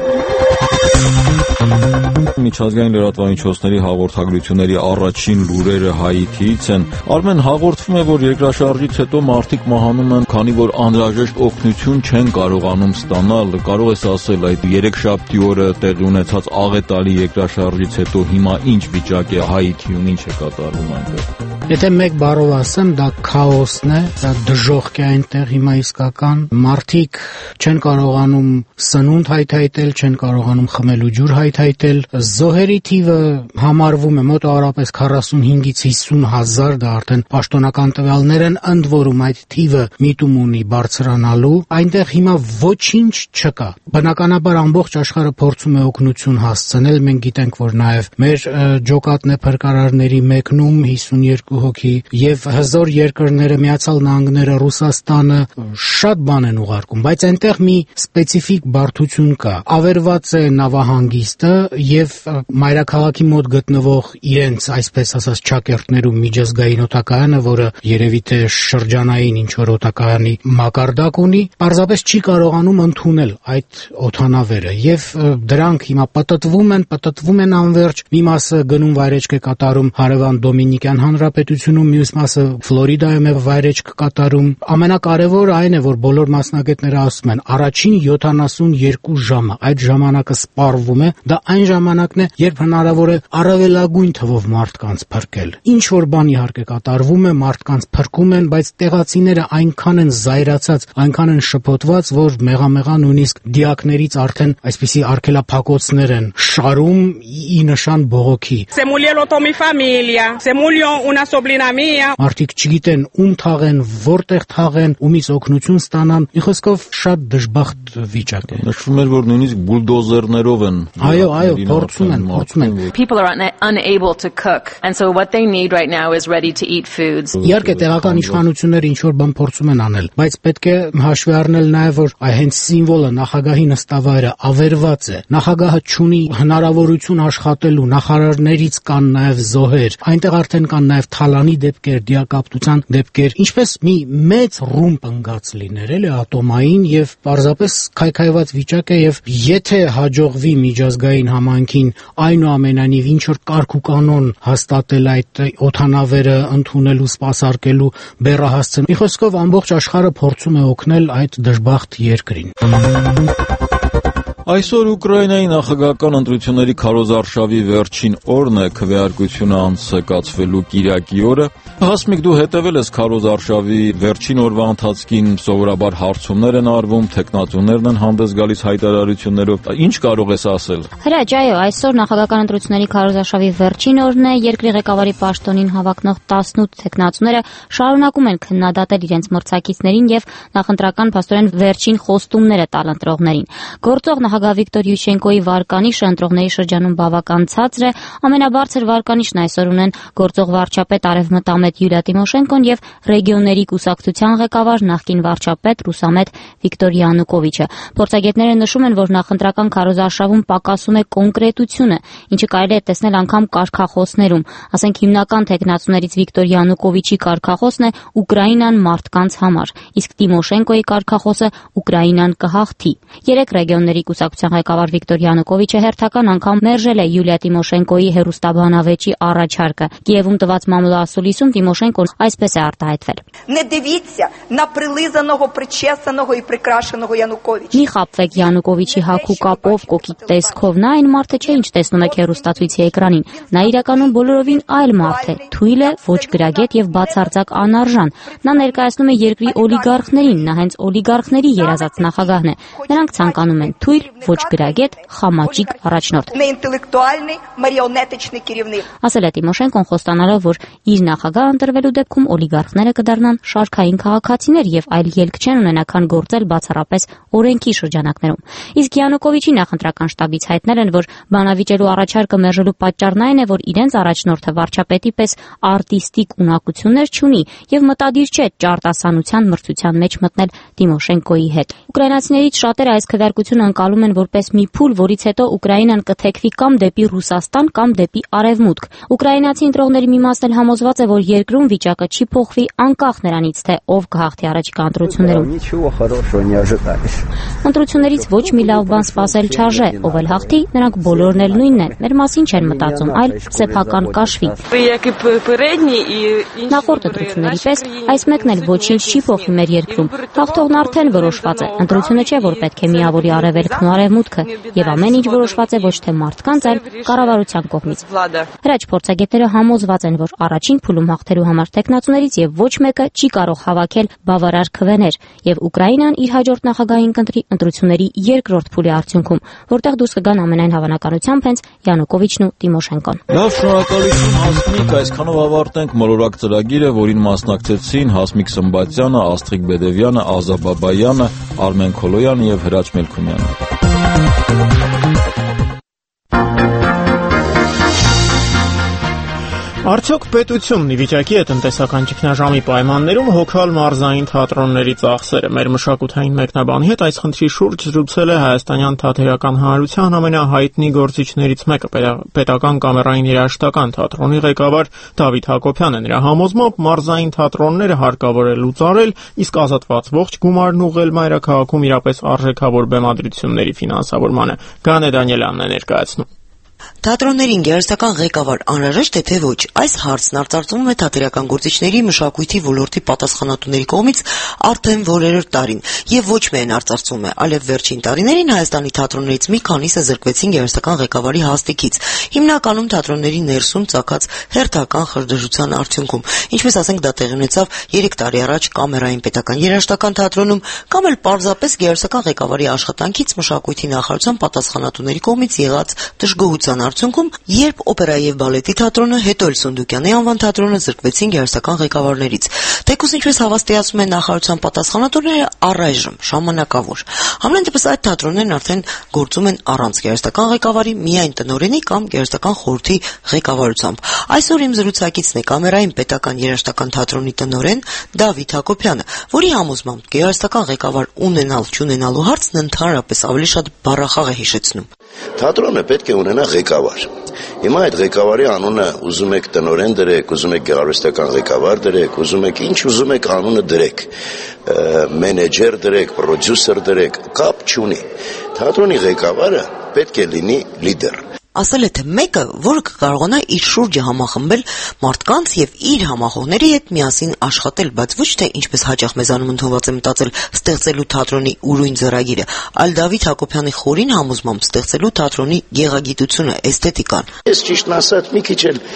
Միջազգային լրատվամիջոցների հաղորդագրությունների առաջին լուրերը Հայիթիից են։ Արմեն, հաղորդվում է, որ երկրաշարժից հետո մարդիկ մահանում են, քանի որ անհրաժեշտ օգնություն չեն կարողանում ստանալ։ Կարող ես ասել, այդ երեքշաբթի օրը տեղի ունեցած աղետալի երկրաշարժից հետո հիմա ինչ վիճակ է Հայիթիում, ինչ է կատարվում այնտեղ։ Եթե մեկ բառով ասեմ, դա քաոսն է, դա դժոխք է այնտեղ հիմա իսկական։ Մարդիկ չեն կարողանում սնունդ հայթայթել, չեն կարողանում խմելու ջուր հայթայթել։ Զոհերի թիվը համարվում է մոտավորապես քառասունհինգից հիսուն հազար, դա արդեն պաշտոնական տվյալներ են, ընդ որում այդ թիվը միտում ունի բարձրանալու։ Այնտեղ հիմա ոչինչ չկա։ Բնականաբար ամբողջ աշխարհը փորձում է օգնություն հասցնել։ Մենք գիտենք, որ նաև մեր ջոկատնե փրկարարների մեկնում հիսունյոթ երկու հոգի, եւ հզոր երկրները, Միացյալ Նահանգները, Ռուսաստանը շատ բան են ուղարկում, բայց այնտեղ մի սպეციფიկ բարդություն կա։ Ավերված է նավահանգիստը եւ մայրաքաղաքի մոտ գտնվող իրենց, այսպես ասած, ճակերտներում միջազգային օտակայանը, որը երևի թե շրջանային ինչ որ օտակայանի մակարդակ ունի, պարզապես չի կարողանում ընդունել այդ օդանավերը եւ դրանք հիմա պատտվում են, պատտվում են անverջ, մի մասը գնում վայրեջք է կատարում հարևան Դոմինիկյան Հանրապետությունում, մյուս մասը Ֆլորիդայում է վայրեջք կատարում։ Ամենակարևորը այն է, որ բոլոր մասնագետները ասում են, առաջին յոթանասունյոթ ժամը այդ ժամանակը սպառվում է, դա այն ժամանակն է, երբ հնարավոր է առավելագույն թվով մարդկանց փրկել։ Ինչ որ բան իհարկե կատարվում է, մարդկանց փրկում են, բայց տեղացիները այնքան են զայրացած, այնքան են շփոթված, որ մեղամեղա նույնիսկ դիակներից արդեն այսպիսի արգելափակոցներ են շարում ի նշան բողոքի։ Մարդիկ չգիտեն ում թաղեն, որտեղ թաղեն, ումից օգնություն ստանան։ Մի խոսքով շատ դժբախտ վիճակ է։ Նշվում էր, որ նույնիսկ բուլդոզերներով են։ Այո, այո, փորձում են, փորձում են։ People are unable to cook, and so what they need right now is ready to eat foods. Իհարկե տեղական իշխանությունները ինչ որ բան փորձում են անել, բայց պետք է հաշվի առնել նաև, որ այ հենց սիմվոլը նախագահի նստավայրը ավերված է։ Նախագահը չունի հնարավորություն աշխատելու, նախարարներից կան նաև զոհեր։ Այնտեղ արդեն կան նաև թալանի դեպքեր, դիակապտության դեպքեր, ինչպես մի մեծ ռումբ ընկած լիներ, էլի ատոմային եւ պարզապես քայքայված վիճակ է եւ եթե հաջողվի միջազգային համայնքին այնուամենայնիվ ինչ որ կարգ ու կանոն հաստատել այդ օդանավերը ընդունելու, սպասարկելու, բեռահասցնել, մի խոսքով ամբողջ աշխարհը փորձում է օգնել այդ դժբախտ երկրին։ Այսօր Ուկրաինայի նախագահական ընտրությունների քարոզարշավի վերջին օրն է, քվեարկությունը անցկացվելու կիրակի օրը։ Հասմիկ, դու հետևել ես քարոզարշավի վերջին օրվա ընթացքին, սովորաբար հարցումներ են արվում, թեկնածուներն են հանդես գալիս հայտարարություններով։ Ինչ կարող ես ասել։ Հրաչ, այո, այսօր նախագահական ընտրությունների քարոզարշավի վերջին օրն է, երկրի ղեկավարի պաշտոնին հավակնող տասնութ թեկնածուները շարունակում են քննադատել իրենց մրցակիցներին եւ նախընտրական փաստորեն վերջին խոստումները տալ ընտրողներին։ Գործող նախագահ Վիկտոր Յուշենկոյի վարկանիշը ընտրողների շրջանում բավական ցածր է, ամենաբարձր վարկանիշն այսօր ունեն գործող վարչապետ Արևմտամետ Յուլիա Տիմոշենկոն եւ ռեգիոնների կուսակցության ղեկավար նախկին վարչապետ Ռուսամետ Վիկտոր Յանուկովիչը։ Փորձագետները նշում են, որ նախընտրական քարոզարշավում պակասում է կոնկրետությունը, ինչը կարելի է տեսնել անգամ կարգախոսներում։ Ասենք հիմնական թեկնածուներից Վիկտոր Յանուկովիչի կարգախոսն է Ուկրաինան մարդկանց համար, իսկ Տիմոշենկոյի կարգախոսը Ուկրաինան կհաղթի։ Երեք ռեգիոնների կուսակցության ղեկավար Վիկտոր Յանուկովիչը հերթական անգամ մերժել է Յուլիա Տիմոշենկոյի հեռուստաբանավեճի առաջարկը։ Կիևում տված մամուլասուլիսում Տիմոշենկոն այսպես է արտահայտվել. Մի խաբվեք Յանուկովիչի հագու կապով, կոկիկ տեսքով, նա այն մարդը չէ, ինչ տեսնում եք հեռուստացույցի էկրանին։ Նա իրականում բոլորովին այլ մարդ է, թույլ է, ոչ գրագետ եւ բացարձակ անարժան։ Նա ներկայացնում է երկրի օլիգարխներին, նա հենց օլիգարխների երազած նախագահն է։ Նրանք ցանկանում են թույլ, ոչ գրագետ, խամաճիկ առաջնորդ։ Ասել է Տիմոշենկոն, խոստանալով, որ իր նախագահ ընտրվելու դեպքում օլիգարխները կդառնան շարքային քաղաքացիներ եւ այլ ելք չեն ունենա քան գործել բացառապես օրենքի շրջանակներում։ Իսկ Յանուկովիչի նախընտրական շտաբից հայտնել են, որ բանավիճելու առաջարկը մերժելու պատճառն այն է, որ իրենց առաջնորդը վարչապետի պես արտիստիկ ունակություններ չունի եւ մտադիր չէ ճարտասանության մրցության մեջ մտնել Տիմոշենկոյի հետ։ Ուկրաինացիներից շատերը այս քվեարկությունը ընկալում են որպես մի փուլ, որից հետո Ուկրաինան կթեքվի կամ դեպի Ռուսաստան, կամ դեպի Արևմուտք։ Ուկրաինացի ընտրողների մի մասն էլ համոզված է, որ երկրում վիճակը չի փոխվի անկախ նրանից, թե ով կհաղթի առաջիկա ընտրություններում։ Ընտրություններից ոչ մի լավ բան սպասել չարժե, ով էլ հաղթի, նրանք բոլորն էլ նույնն են, մեր մասին չեն մտածում, այլ սեփական կաշվի։ Նախորդ ընտրությունների պես այս մեկն էլ ոչինչ չի փոխի մեր երկրում։ Հաղթողն արդեն որոշված է։ Ընտրությունը չէ, որ պետք է միավորի Արևելքն ու Արևմուտքը, եւ ամեն ինչ որոշված է ոչ թե մարդկանց, այլ կառավարության կողմից։ Հրաչ փորձագետները համոզված են, որ առաջին փուլում հաղթելու համար տեխնացուներից եւ ոչ մեկը չի կարող հավաքել բավարար քվեներ, եւ Ուկրաինան իր հաջորդ նախագահին կընտրի ընտրությունների երկրորդ փուլի արդյունքում, որտեղ դուրս կգան ամենայն հավանականությամբ հենց Յանուկովիչն ու Տիմոշենկոն։ Լավ, շնորհակալություն Հասմիկ, այսքանով ավարտենք մոլորակ ծրագիրը, որին մասնակցեցին Հասմիկ Սմբատյանը, Աստղիկ Բեդևյանը, Ազա Բաբայանը, Արմեն Քոլոյանը եւ Հրաչ Մելքումյանը։ Արդյոք պետությունն ի վիճակի է տնտեսական ճգնաժամի պայմաններում հոգալ մարզային թատրոնների ծախսերը։ Մեր մշակութային մեկնաբանի հետ այս խնդրի շուրջ զրուցել է Հայաստանյան Թատերական Հանրության ամենահայտնի գործիչներից մեկը, պետական կամերային երաժշտական թատրոնի ղեկավար Դավիթ Հակոբյանը։ Նրա համոզմամբ մարզային թատրոնները հարկավոր է լուծարել, իսկ ազատված ողջ գումարն ուղղել մայրաքաղաքում իրապես արժեքավոր բեմադրությունների ֆինանսավորմանը։ Գանե Դանիելյանն է ներկայացնում։ Թատրոններին գեղարվեստական ղեկավար անհրաժեշտ է թե ոչ։ Այս հարցն արձարծվում է թատերական գործիչների մշակույթի ոլորտի պատասխանատուների կողմից արդեն որերորդ տարին, եւ ոչ միայն արձարծվում է, այլև վերջին տարիներին Հայաստանի թատրոններից մի քանիսը զրկվեցին գեղարվեստական ղեկավարի հաստիքից, հիմնականում թատրոնների ներսում ծագած հերթական խրդժության արդյունքում, ինչպես ասենք դա տեղի ունեցավ երեք տարի առաջ Կամերային պետական երաժշտական թատրոնում, կամ էլ պարզապես գեղարվեստական ղեկավարի աշխատանքից մշակույթի նախարարության պատասխանատուների կողմից եղած դժգոհության արդյունքում, երբ օպերայի եւ բալետի թատրոնը, հետո էլ Սունդուկյանի անվան թատրոնը զրկվեցին գեղարվեստական ղեկավարներից։ Թեկուզ ինչպես հավաստիացում են նախարարության պատասխանատուները, առայժմ ժամանակավոր։ Համենայն դեպս այդ թատրոններն արդեն գործում են առանց գեղարվեստական ղեկավարի, միայն տնօրենի կամ գեղարվեստական խորհրդի ղեկավարությամբ։ Այսօր իմ զրուցակիցն է Կամերային պետական երաժշտական թատրոնի տնօրեն Դավիթ Հակոբյանը, որի համոզմամբ գեղարվեստական ղեկավար ունենալ չունենալու հարցն ընդհանրապես ավելի շատ բառախաղ է հիշեցնում։ Թատրոնը պետք է ունենա ղեկավար։ Հիմա այդ ղեկավարի անունը ուզում եք տնօրեն դրեք, ուզում եք գեղարվեստական ղեկավար դրեք, ուզում եք ինչ ուզում եք անունը դրեք, մենեջեր դրեք, պրոդյուսեր դրեք, կապ չունի։ Թատրոնի ղեկավարը պետք է լինի լիդեր։ Ասել է թե մեկը, որը կկարողանա իր շուրջը համախմբել մարդկանց եւ իր համախոհների հետ միասին աշխատել, բայց ոչ թե ինչպես հաճախ մեզանում ընդունված է մտածել ստեղծելու թատրոնի ուրույն ձեռագիրը, այլ Դավիթ Հակոբյանի խորին համոզմամբ ստեղծելու թատրոնի գեղագիտությունը, էսթետիկան։ Ես ճիշտն ասած մի քիչ էլ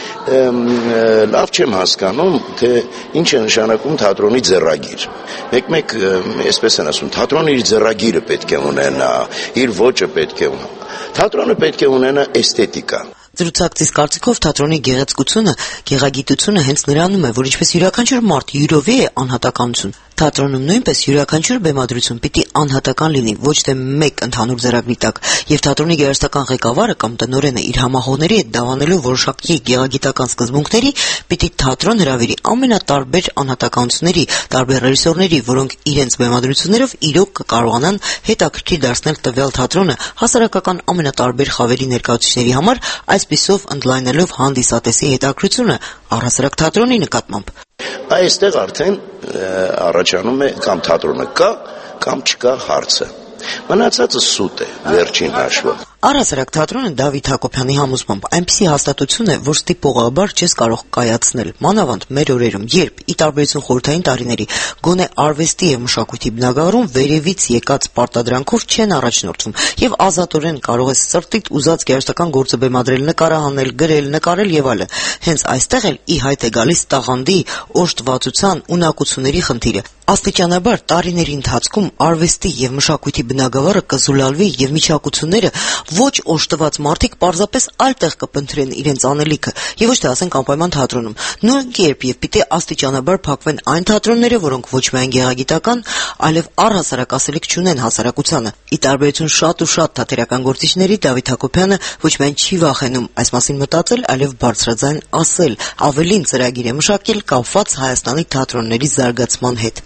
լավ չեմ հասկանում, թե ինչ է նշանակում թատրոնի ձեռագիր։ Մեկ-մեկ այսպես են ասում, թատրոնը իր ձեռագիրը պետք է ունենա, իր ոճը պետք է ունենա։ Թատրոնը պետք է ունենա էսթետիկա։ Զրուցակցիս կարծիքով թատրոնի գեղեցկությունը, գեղագիտությունը հենց նրանում է, որ ինչպես յուրաքանչյուր մարդ յուրովի է անհատականություն, թատրոնում նույնպես յուրաքանչյուր բեմադրություն պիտի անհատական լինի, ոչ թե մեկ ընդհանուր ձեռագրի տակ, եւ թատրոնի գեղարվեստական ղեկավարը կամ տնօրենը իր համախոհների հետ դավանելու որոշակի գեղագիտական սկզբունքների պիտի թատրոն հրավիրի ամենատարբեր անհատականությունների, տարբեր ռեժիսորների, որոնք իրենց բեմադրություններով իրոք կկարողանան հետաքրքիր դարձնել տվյալ թատրոնը հասարակական ամենատարբեր խավերի ներկայացուցիչների համար, այսպիսով ընդլայնելով հանդիսատեսի հետաքրքրությունը առհասարակ թատրոնի նկատմամբ։ Այստեղ արդեն առաջանում է կամ թատրոնը կա, կամ չկա հարցը։ Մնացածը սուտ է, վերջին հաշվով։ Առհասարակ թատրոնը Դավիթ Հակոբյանի համոզմամբ այնպիսի հաստատություն է, որ ստիպողաբար չես կարող կայացնել, մանավանդ մեր օրերում, երբ ի տարբերություն խորհրդային տարիների գոնե արվեստի եւ մշակույթի բնագավառում վերևից եկած պարտադրանքով չեն առաջնորդվում եւ ազատորեն կարող ես սրտիդ ուզած գեղարվեստական գործը բեմադրել, նկարահանել, գրել, նկարել եւ այլն։ Հենց այստեղ էլ ի հայտ է գալիս տաղանդի, օժտվածության, ունակությունների խնդիրը։ Աստիճանաբար տարիների ընթացքում արվեստի եւ մշակույթի բնագավառը կզուլալվի եւ միջակությունները ոչ օժտված մարդիկ պարզապես այլ տեղ կփնտրեն իրենց անելիքը եւ ոչ թե ասենք անպայման թատրոնում։ Նույն կերպ եւ պիտի աստիճանաբար փակվեն այն թատրոնները, որոնք ոչ միայն գեղագիտական, այլև առհասարակ ասելիք չունեն հասարակությանը։ Ի տարբերություն շատ ու շատ թատերական գործիչների, Դավիթ Հակոբյանը ոչ միայն չի վախենում այս մասին մտածել, այլև բարձրաձայն ասել, ավելին ծրագիր է մշակել կապված Հայաստանի թատրոնների զարգացման հետ։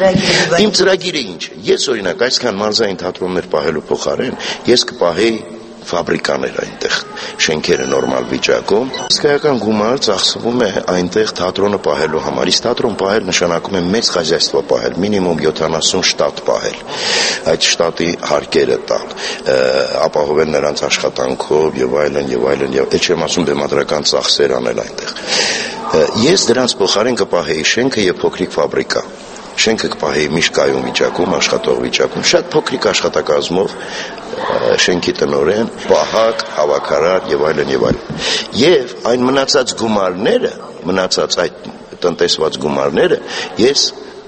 Իմ ծրագիրը ինչ է։ Ես օրինակ այսքան մարզային թատրոններ պահելու փոխարեն ես կպահեի ֆաբրիկաներ այնտեղ, շենքերը նորմալ վիճակում։ Իսկական գումար ծախսվում է այնտեղ թատրոնը պահելու համար։ Իսկ թատրոն պահել նշանակում է մեծ խազայստվա պահել, մինիմում յոթանասուն շտատ պահել։ Այդ շտատի հարկերը տալ, ապահովել նրանց աշխատանքով եւ այլն եւ այլն եւ այլ չեմ ասում բեմադրական ծախսեր անել այնտեղ։ Ես դրանց փոխարեն կպահեի շենքը եւ փոքրիկ ֆաբրիկա։ Շենքը կպահեի միշտ կայուն վիճակում, աշխատող վիճակում, շատ փոքրիկ աշխատակազմով, շենքի տնօրեն, պահակ, հավաքարար եւ այլն եւ այլն։ Եվ այն մնացած գումարները, մնացած այդ տնտեսված գումարները ես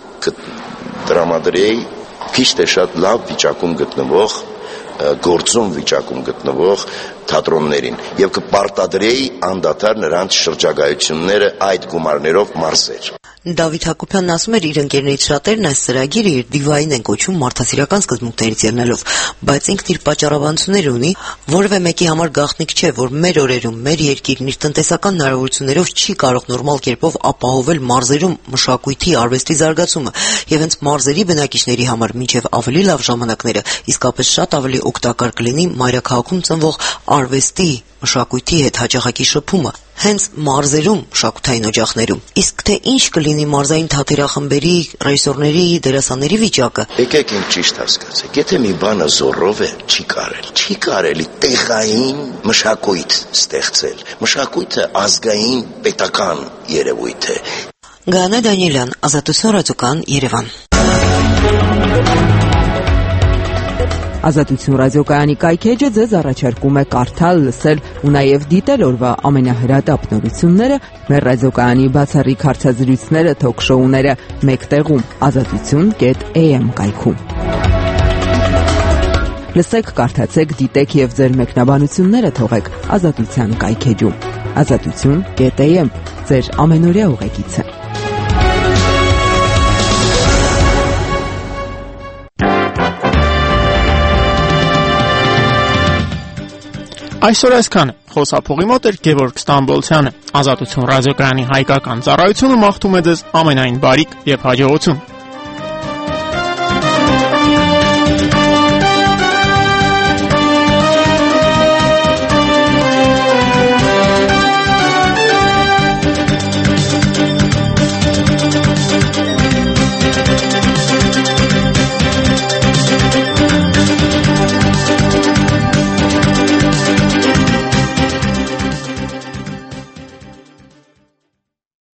կտրամադրեի քիչ թե շատ լավ վիճակում գտնվող, գործում վիճակում գտնվող թատրոններին եւ կպարտադրեի անդադար նրանց շրջագայությունները այդ գումարներով մարզեր։ Դավիթ Հակոբյանն ասում էր, իր ընկերներից շատերն այս ծրագիրը իր դիվային են կոչում մարդասիրական սկզբունքներից ելնելով, բայց ինքն իր պատճառաբանություններ ունի, որևէ մեկի համար գաղտնիք չէ, որ մեր օրերում մեր երկիրն իր տնտեսական հնարավորություններով չի կարող նորմալ կերպով ապահովել մարզերում մշակույթի, արվեստի զարգացումը, եւ հենց մարզերի բնակիչների համար մինչեւ ավելի լավ ժամանակները իսկապես շատ ավելի օգտակար կլինի մայրաքաղաքում ծնվող արվեստի, մշակույթի հետ հաճախակի շփումը, հենց մարզերում, մշակութային օջախներում։ Իսկ թե ինչ կլինի մարզային թատերախմբերի, ռեժիսորների, դերասանների վիճակը։ Եկեք ինձ ճիշտ հասկացեք, եթե մի բանը զոռով է, չի կարել, չի կարելի տեղային մշակույթ ստեղծել։ Մշակույթը ազգային պետական երևույթ է։ Գանե Դանիելյան, Ազատություն ռադիոկայան, Երևան։ Ազատություն ռադիոկայանի կայքեջը ձեզ առաջարկում է կարդալ, լսել ու նաև դիտել օրվա ամենահրատապ նորությունները, մեր ռադիոկայանի բացառիկ հարցազրույցները, թոք-շոուները մեկ տեղում ազատություն կետ էյ էմ կայքում։ Լսեք, կարդացեք, դիտեք եւ ձեր մեկնաբանությունները թողեք Ազատության կայքեջում։ ազատություն կետ էյ էմ, ձեր ամենօրյա ուղեկիցը։ Այսօր այսքան խոսափողի մոտ էր Գևորգ Ստամբոլցյանը։ Ազատություն ռադիոկայանի հայկական ծառայությունը մաղթում է ձեզ ամենայն բարիք եւ հաջողություն։